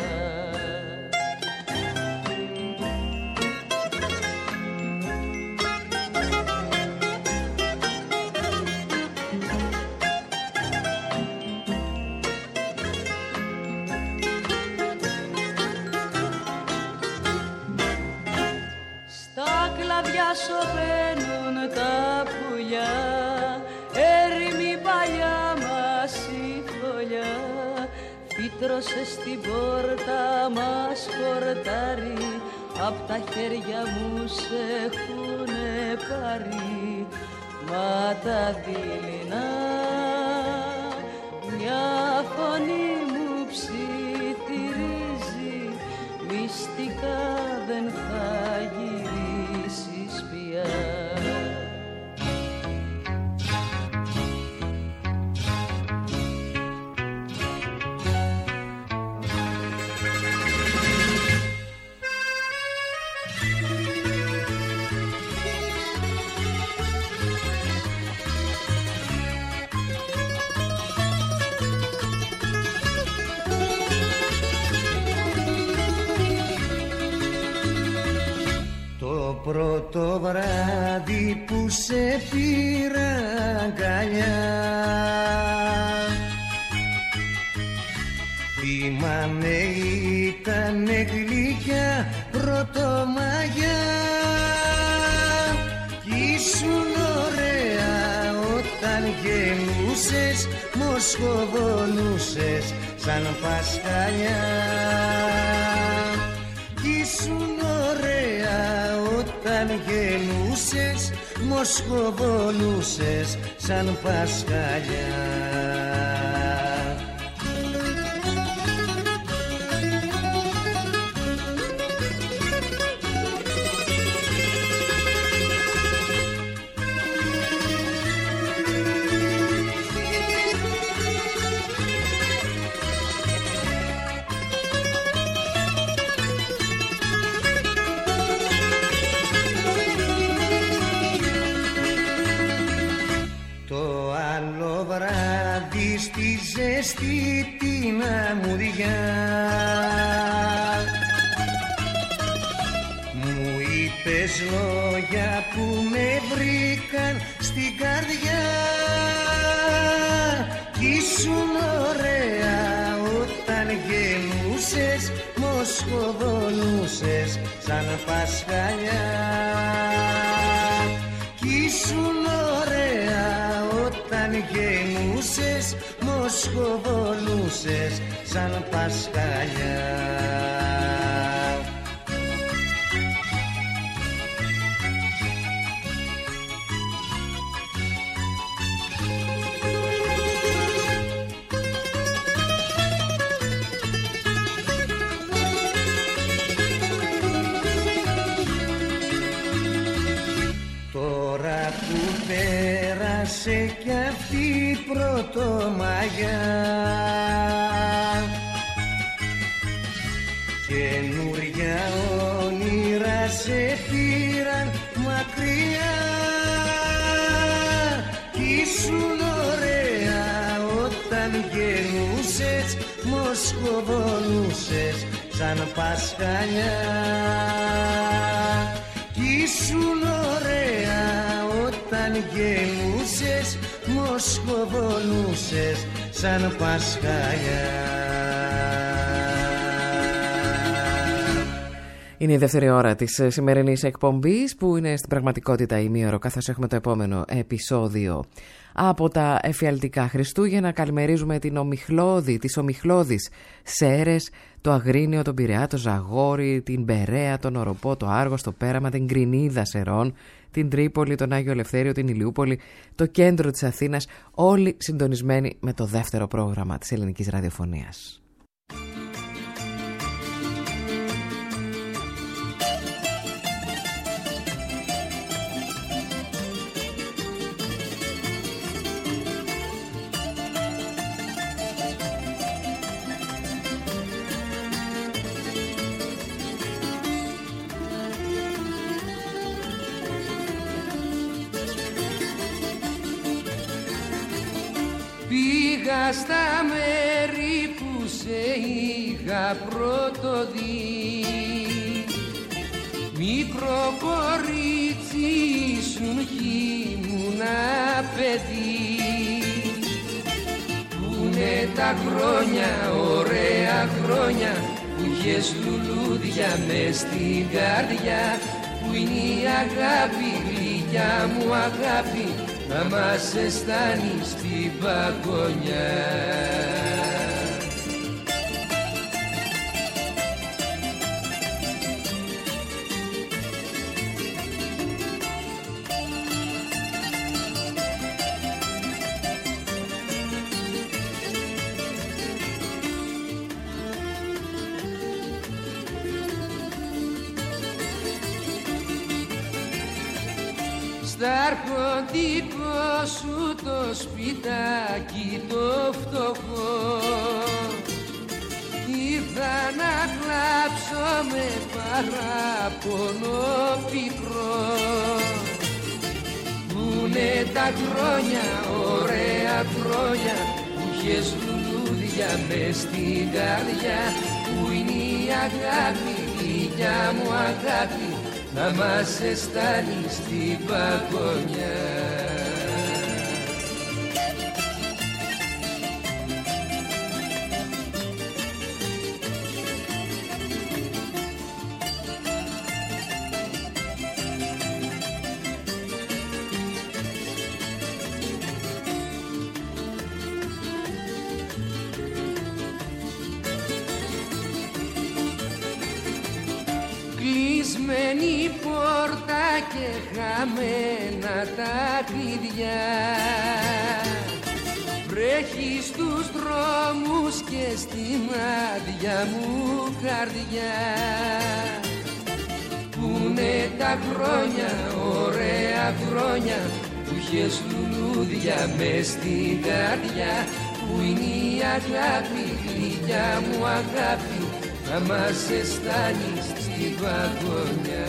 Σωπαίνουν τα πουλιά, έρημη παλιά μας η φωλιά. Φύτρωσε στην πόρτα μας χορτάρι, απ' τα χέρια μου σε έχουνε πάρει. Μα τα δειλινά, μια φωνή μου ψιθυρίζει, μυστικά δεν θα γυρίσεις πια. Πρώτο βράδυ που σε πήρα αγκαλιά, θυμάμαι ήτανε γλυκιά πρωτομαγιά κι ήσουν ωραία όταν γεννούσες, μοσχοβολούσες σαν πασχαλιά. Κι ήσουν ωραία όταν γεννούσες, μοσχοβολούσες σαν πασχαλιά. Στη ζέστη την αμμουδιά μου είπες λόγια που με βρήκαν στην καρδιά κι ήσουν ωραία όταν γεννούσες, μοσχοβολούσες σαν σαν πασχαλιά. Κι ήσουν ωραία όταν γεννούσες, μοσχοβολούσες σαν πασχαλιά. Πέρασε κι αυτή η πρωτομαγιά, καινούρια όνειρα σε πήραν μακριά. Κι ήσουν ωραία όταν γεννούσες, μοσχοβολούσες σαν πασχαλιά. Κι ήσουν ωραία όταν γεννούσες, μοσχοβολούσες σαν πασχαλιά. Είναι η δεύτερη ώρα της σημερινής εκπομπής, που είναι στην πραγματικότητα ημίωρο, καθώς έχουμε το επόμενο επεισόδιο από τα εφιαλτικά Χριστούγεννα. Καλημερίζουμε τις ομιχλώδεις Σέρρες, το Αγρίνιο, τον Πειραιά, το Ζαγόρι, την Μπερέα, τον Οροπό, το Άργος, το Πέραμα, την Γκρινίδα Σερών, την Τρίπολη, τον Άγιο Ελευθέριο, την Ηλιούπολη, το κέντρο της Αθήνας, όλοι συντονισμένοι με το δεύτερο πρόγραμμα της ελληνικής ραδιοφωνίας. Πήγα στα μέρη που σε είχα πρώτο δει, μικρό κορίτσι ήσουν κι ήμουνα παιδί. Πούνε τα χρόνια, ωραία χρόνια, που είχες λουλούδια μες στην καρδιά, που είναι η αγάπη, γλυκιά μου αγάπη, να μας αισθάνει στην παγωνιά. Στα αρχοντικό σου το σπιτάκι το φτωχό, ήρθα να κλάψω με παράπονο πικρό. Πούνε τα χρόνια, ωραία χρόνια, που είχες λουλούδια μες στην καρδιά, που είναι η αγάπη, γλυκιά μου αγάπη, να μας αισθάνει στην παγωνιά. Κλεισμένη πόρτα και χαμένα τα κλειδιά, βρέχει στους δρόμους και στην άδεια μου καρδιά. Πούνε τα χρόνια, ωραία χρόνια, που είχες λουλούδια μες στην καρδιά, που είναι η αγάπη, γλυκιά μου αγάπη, να μας αισθάνεις στην παγωνιά.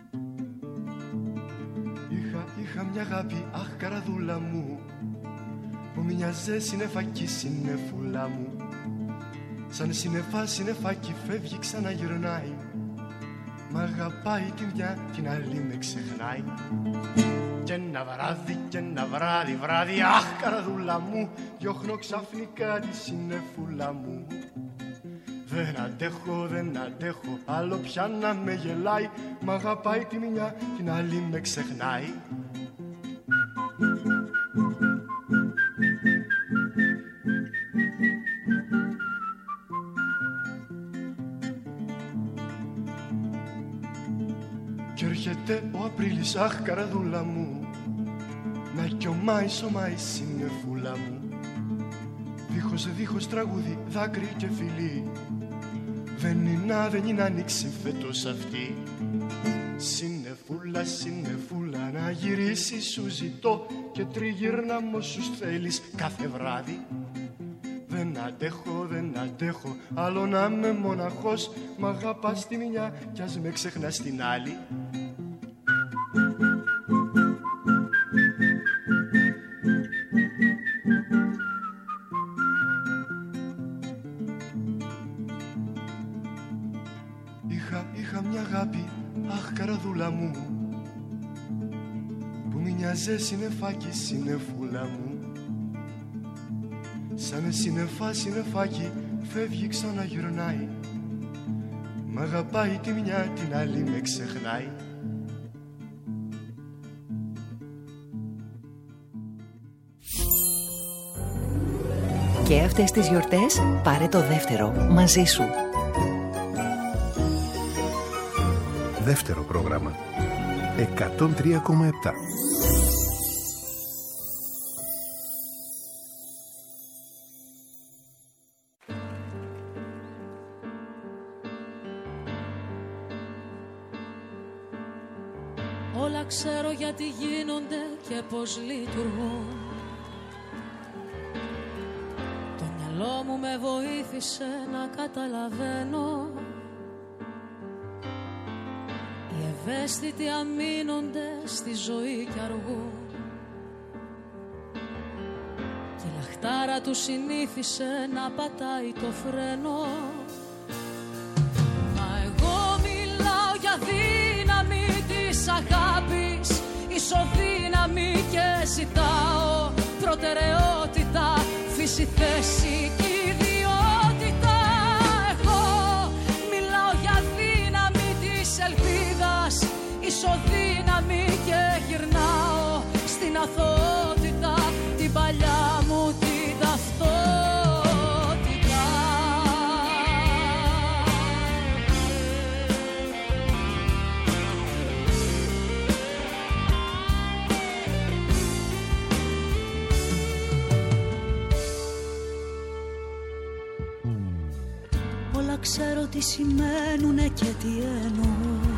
Είχα μια αγάπη, αχ καραδούλα μου, μοιάζε συννεφάκι συννεφούλα μου. Σαν συννεφάκι φεύγει ξαναγυρνάει. Μ' αγαπάει τη μια, την άλλη με ξεχνάει. Κι ένα βράδυ, αχ καρδούλα μου, διώχνω ξαφνικά τη συννεφούλα μου. Δεν αντέχω, άλλο πια να με γελάει. Μ' αγαπάει τη μια, την άλλη με ξεχνάει. Κι έρχεται ο Απρίλης, αχ καρδούλα μου, να κιωμάει σωμάει συννεφούλα μου. Δίχως τραγούδι, δάκρυ και φιλί, δεν είναι ανοίξει φέτος αυτή. Συννεφούλα, να γυρίσεις σου ζητώ και τριγύρνα μ' όσους θέλεις κάθε βράδυ. Δεν αντέχω, άλλο να είμαι μοναχός. Μ' αγαπάς τη μια κι ας με ξεχνάς την άλλη. Είχα μια αγάπη, αχ καρδούλα μου, που μοιάζε συννεφάκι συννεφούλα μου. Σαν συννεφάκι φεύγει ξαναγυρνάει. Μ' αγαπάει τη μια, την άλλη με ξεχνάει. Και αυτές τις γιορτές πάρε το δεύτερο μαζί σου. Δεύτερο πρόγραμμα 103,7. Όλα ξέρω γιατί γίνονται και πως λειτουργούν. Το μυαλό μου με βοήθησε να καταλαβαίνω. Οι ευαίσθητοι αμήνονται στη ζωή κι αργούν. Και η λαχτάρα του συνήθισε να πατάει το φρένο. Μα εγώ μιλάω για δύναμη της αγάπης, ισοδύναμη και ζητάω προτεραιότητα, φύση, θέση και ιδιότητα. Εγώ μιλάω για δύναμη της ελπίδας, ισοδύναμη και γυρνάω στην αθωότητα, την παλιά μου την ταυτότητα. Όλα ξέρω τι σημαίνουνε και τι εννοούν.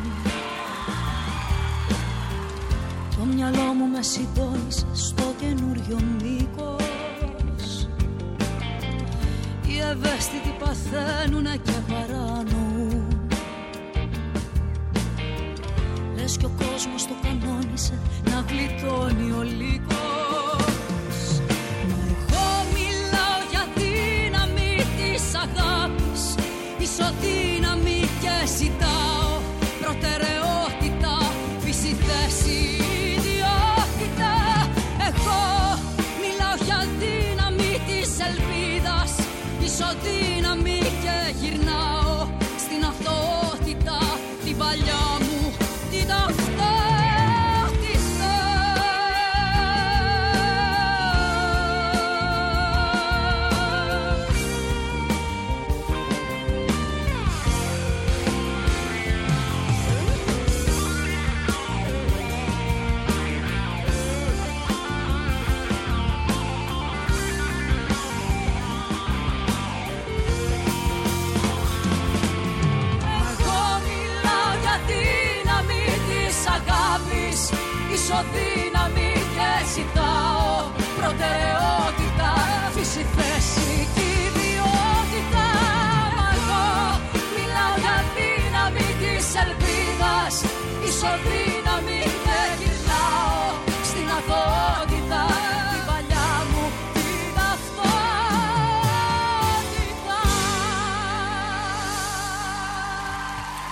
Το μυαλό μου με συντόνισε στο καινούριο μήκος. Οι ευαίσθητοι παθαίνουνε και παρανοούν. Λες κι ο κόσμος το κανόνισε να γλιτώνει ο λύκος. Μα εγώ μιλάω για δύναμη της αγάπης, ισοδύναμη και ζητάω προτεραιότητα, φύση, θέση, ιδιότητα. Εγώ μιλάω για δύναμη της ελπίδας, ισοδύναμη και γυρνάω στην αυτότητα, την παλιά μου την ταυτότητα. Ισοδύναμη και ζητάω προτεραιότητα, φύση, θέση και ιδιότητα. Εγώ μιλάω για δύναμη της ελπίδας, ισοδύναμη και γυρνάω στην αθωότητα, την παλιά μου την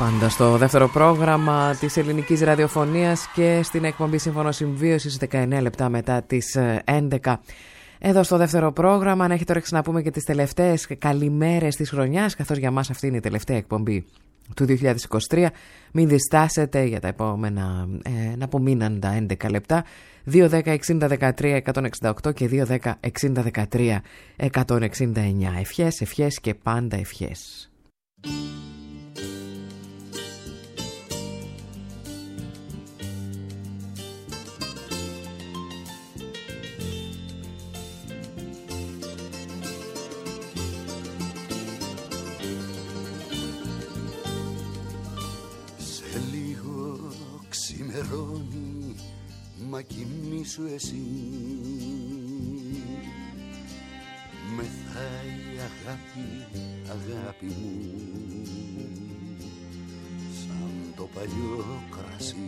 Πάντα στο δεύτερο πρόγραμμα της ελληνικής ραδιοφωνίας και στην εκπομπή Σύμφωνο Συμβίωσης 19 λεπτά μετά τις 11. Εδώ στο δεύτερο πρόγραμμα, αν έχετε όρεξη να πούμε και τις τελευταίες καλημέρες της χρονιάς, καθώς για μας αυτή είναι η τελευταία εκπομπή του 2023, μην διστάσετε για τα επόμενα να απομείναν τα 11 λεπτά. 2-10-60-13-168 και 2-10-60-13-169. Ευχές και πάντα ευχές. Μα κοιμήσου εσύ, μεθάει αγάπη, αγάπη μου, σαν το παλιό κρασί,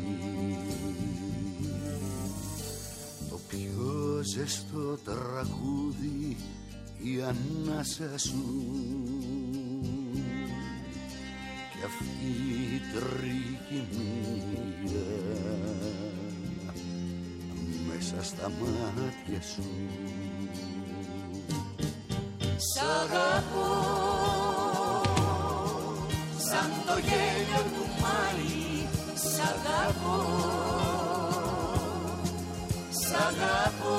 το πιο ζεστό τραγούδι, η ανάσα σου κι αυτή η τρικυμία μέσα στα μάτια σου. Σ' αγαπώ σαν το γέλιο του Μάη, σ' αγαπώ, σ' αγαπώ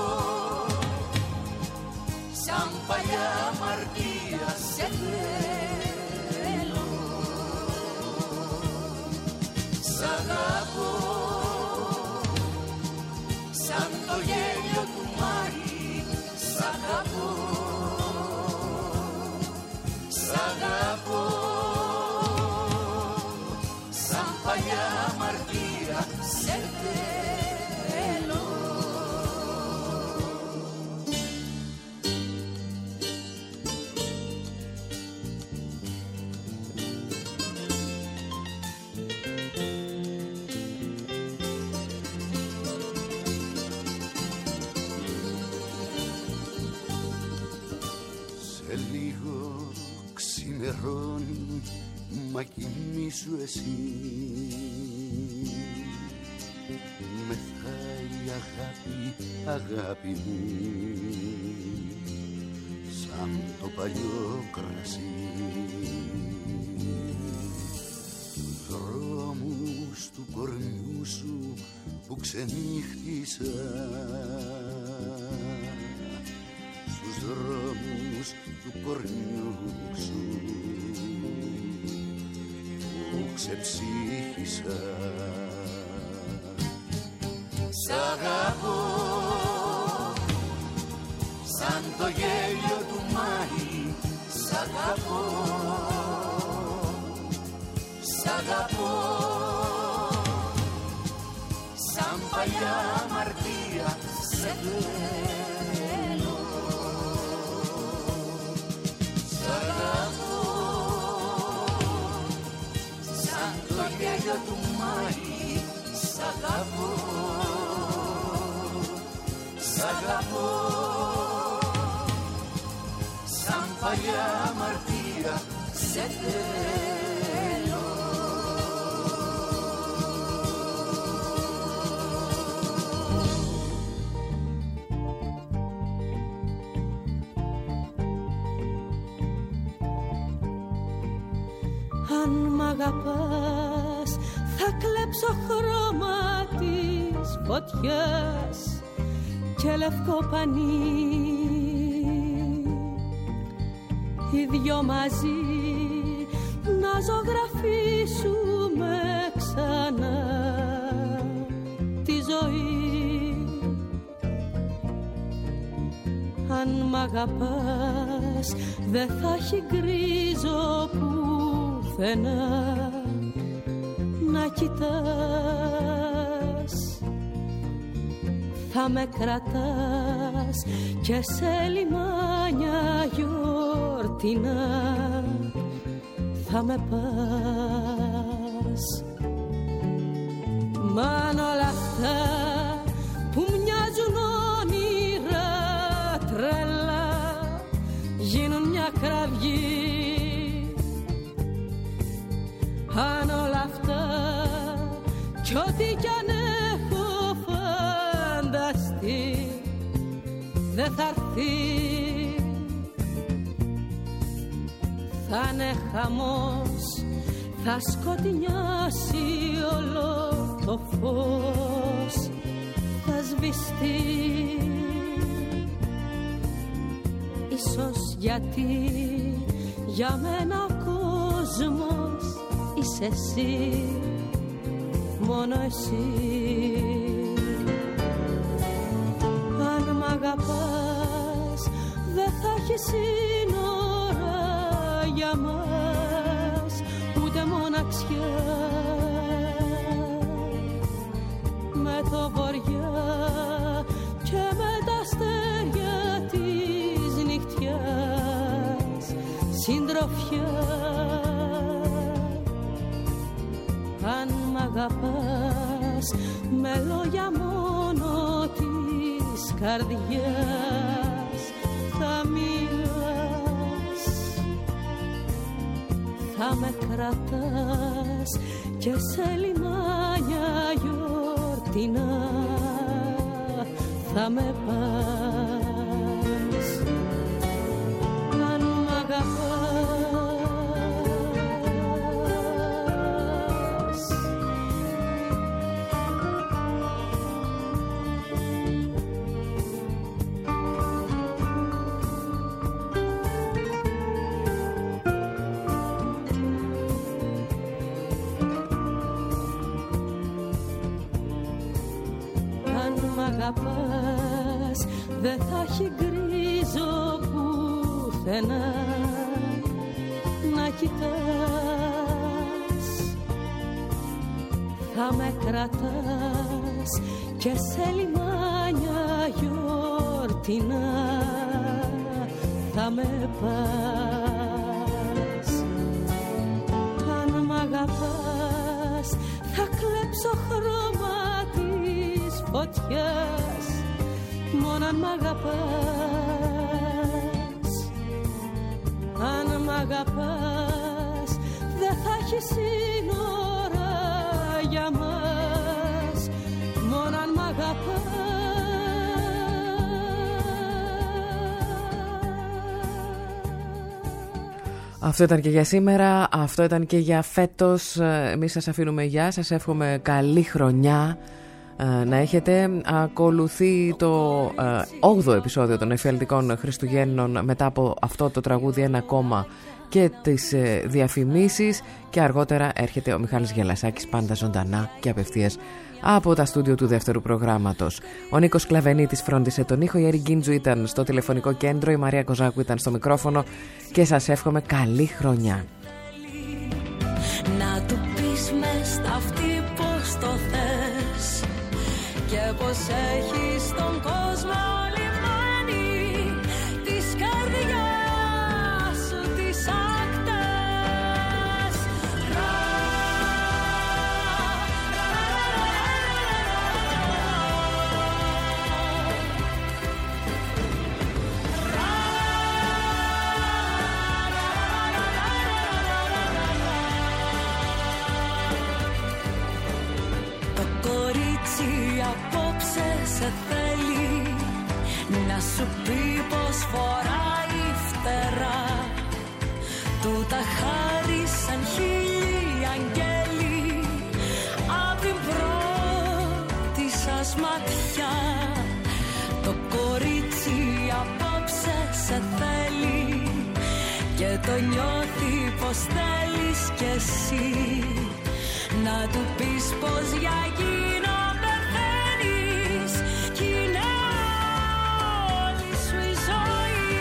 σαν παλιά αμαρτία σε θέλω. Σ' αγαπώ σαν το γέλιο του Μάη, σ' αγαπώ, σ' αγαπώ σαν παλιά αμαρτία σε θέλω. Μα κοιμήσου εσύ, μεθάει αγάπη, αγάπη μου, σαν το παλιό κρασί. Τους δρόμους του κορμιού σου που ξενύχτησα, στους δρόμους του κορμιού σου που ξεψύχησα. Σ' αγαπώ σαν το γέλιο του Μάη, σ' αγαπώ, σ' αγαπώ σαν παλιά αμαρτία σε θέλω. Σ' αγαπώ σαν το γέλιο του Μάη, σ' αγαπώ, σ' αγαπώ σαν παλιά αμαρτία σε θέλω. Αν μ' αγαπάς θα κλέψω χρώμα της φωτιάς και λευκό πανί, οι δυο μαζί να ζωγραφίσουμε ξανά τη ζωή. Αν μ' αγαπάς δεν θα έχει γκρίζο πουθενά να κοιτάς, θα με κρατάς και σε λιμάνια γιορτινά θα με πας. Μ' όλα αυτά που μοιάζουν όνειρα τρελά γίνουν μια κραυγή. κι ό,τι κι αν έχω φανταστεί δεν θα έρθει. Θα είναι χαμός, θα σκοτεινιάσει όλο το φως, θα σβηστεί. Ίσως γιατί για μένα ο κόσμος είσαι εσύ, μόνο εσύ. Αν μ' αγαπάς δεν θα έχει σύνορα για μας, ούτε μοναξιά. Με το βοριά και με τα αστέρια της νυχτιάς συντροφιά. Αν μ' αγαπάς με λόγια μόνο της καρδιάς θα μιλάς, θα με κρατάς και σε λιμάνια γιορτινά θα με πας. Αν μ' αγαπάς, αγαπάς δεν θα έχει γκρίζο πουθενά να κοιτάς. Θα με κρατάς και σε λιμάνια γιορτινά θα με πας. Αν μ' αγαπάς θα κλέψω χρώμα φωτιάς, μόνο αν μ' αγαπάς. Αν μ' αγαπάς δεν θα έχει σύνορα για μας, μόνο αν μ' αγαπάς. Αυτό ήταν και για σήμερα, αυτό ήταν και για φέτος. Εμείς σας αφήνουμε γεια, σας εύχομαι καλή χρονιά να έχετε. Ακολουθεί το 8ο επεισόδιο των εφιαλτικών Χριστουγέννων, μετά από αυτό το τραγούδι ένα ακόμα και τις διαφημίσεις, και αργότερα έρχεται ο Μιχάλης Γελασάκης, πάντα ζωντανά και απευθείας από τα στούντιο του δεύτερου προγράμματος. Ο Νίκος Κλαβενίτης φρόντισε τον ήχο, η Έρη Γκίντζου ήταν στο τηλεφωνικό κέντρο, η Μαρία Κοζάκου ήταν στο μικρόφωνο και σας εύχομαι καλή χρονιά. Να του πεις μες στα αυτή πως το θες και πως έχεις τον κόσμο λιμάνι της καρδιάς σου τις ακτές. Το κορίτσι απόψε σε θέλει να σου πει πως φοράει φτερά, του τα χάρισαν χίλιοι αγγέλοι απ' την πρώτη σας ματιά. Το κορίτσι απόψε σε θέλει και το νιώθει πως θέλεις κι εσύ, να του πεις πως για εκείνο πεθαίνεις κι είναι όλη σου η ζωή.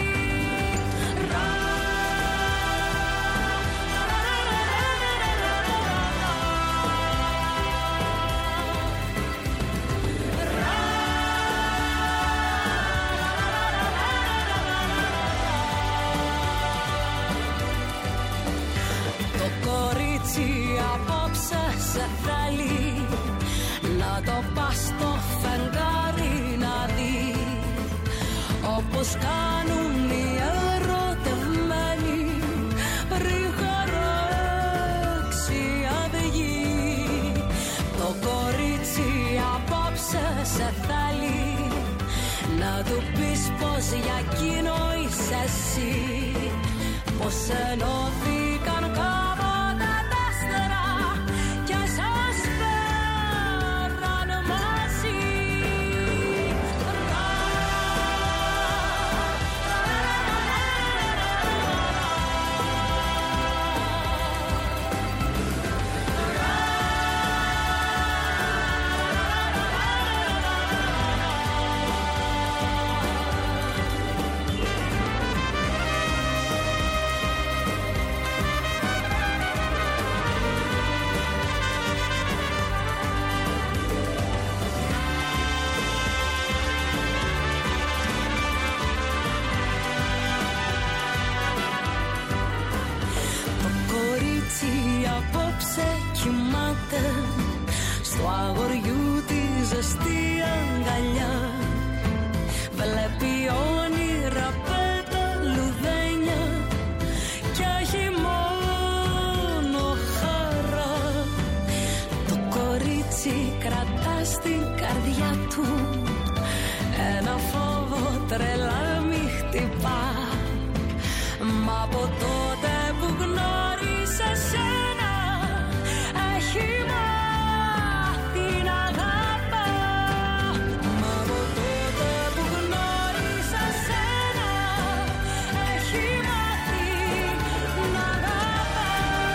Το κορίτσι απόψε σε θέλει να το πας στο φεγγάρι να δει, όπως κάνουν οι ερωτευμένοι πριν χαράξει αυγή. σε θέλει, να του πεις πως για εκείνο είσαι εσύ, πως ενώθηκαν κάποτε τα άστερα και σας φέραν μαζί. Απόψε κοιμάται στο αγοριού τη ζεστή αγκαλιά. Βλέπει όνειρα πεταλουδένια κι έχει μόνο χαρά. Το κορίτσι κρατά στην καρδιά του ένα φόβο τρελά μη χτυπά. Μα από τότε που γνώρισε σένα έχει μάθει να αγαπά. Μα από τότε που γνώρισε σένα έχει μάθει να αγαπά.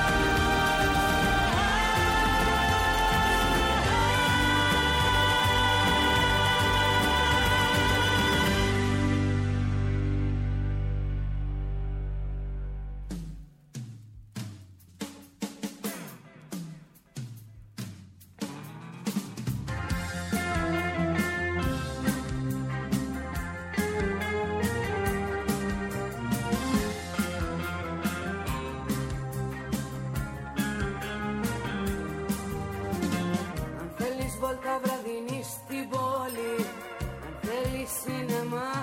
βόλτα βραδινή στην πόλη. Αν θέλεις σινεμά,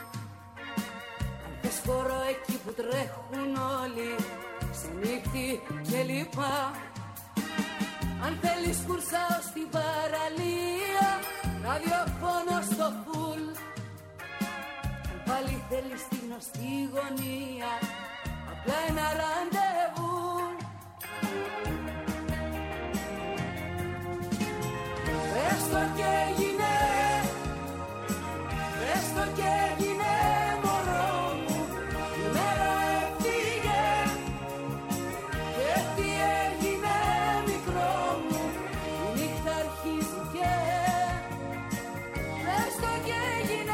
αν θες χώρο εκεί που τρέχουν όλοι, σε νύχτη και λοιπά. Αν θέλεις κουρσάω στην παραλία, ραδιοφώνω στο φουλ. Αν πάλι θέλεις τη γνωστή γωνία, απλά ένα ραντεβού. Πες το και έγινε, πες το και έγινε μωρό μου. Η μέρα έφυγε και τι έγινε μικρό μου. Η νύχτα αρχίζει και πες το και έγινε.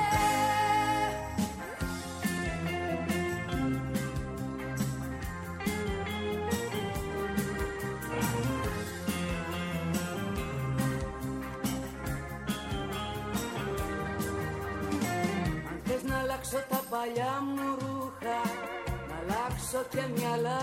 Να αλλάξω τα παλιά μου ρούχα, να αλλάξω και μυαλά.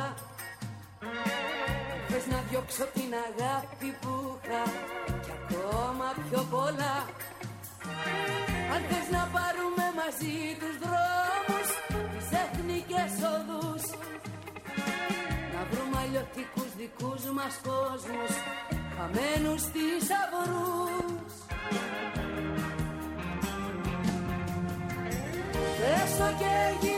Θες να διώξω την αγάπη που είχα κι ακόμα πιο πολλά. Αν θες να πάρουμε μαζί τους δρόμους, τις εθνικές οδούς, να βρούμε αλλιωτικούς δικούς μας κόσμους, χαμένους θησαυρούς. Πες το και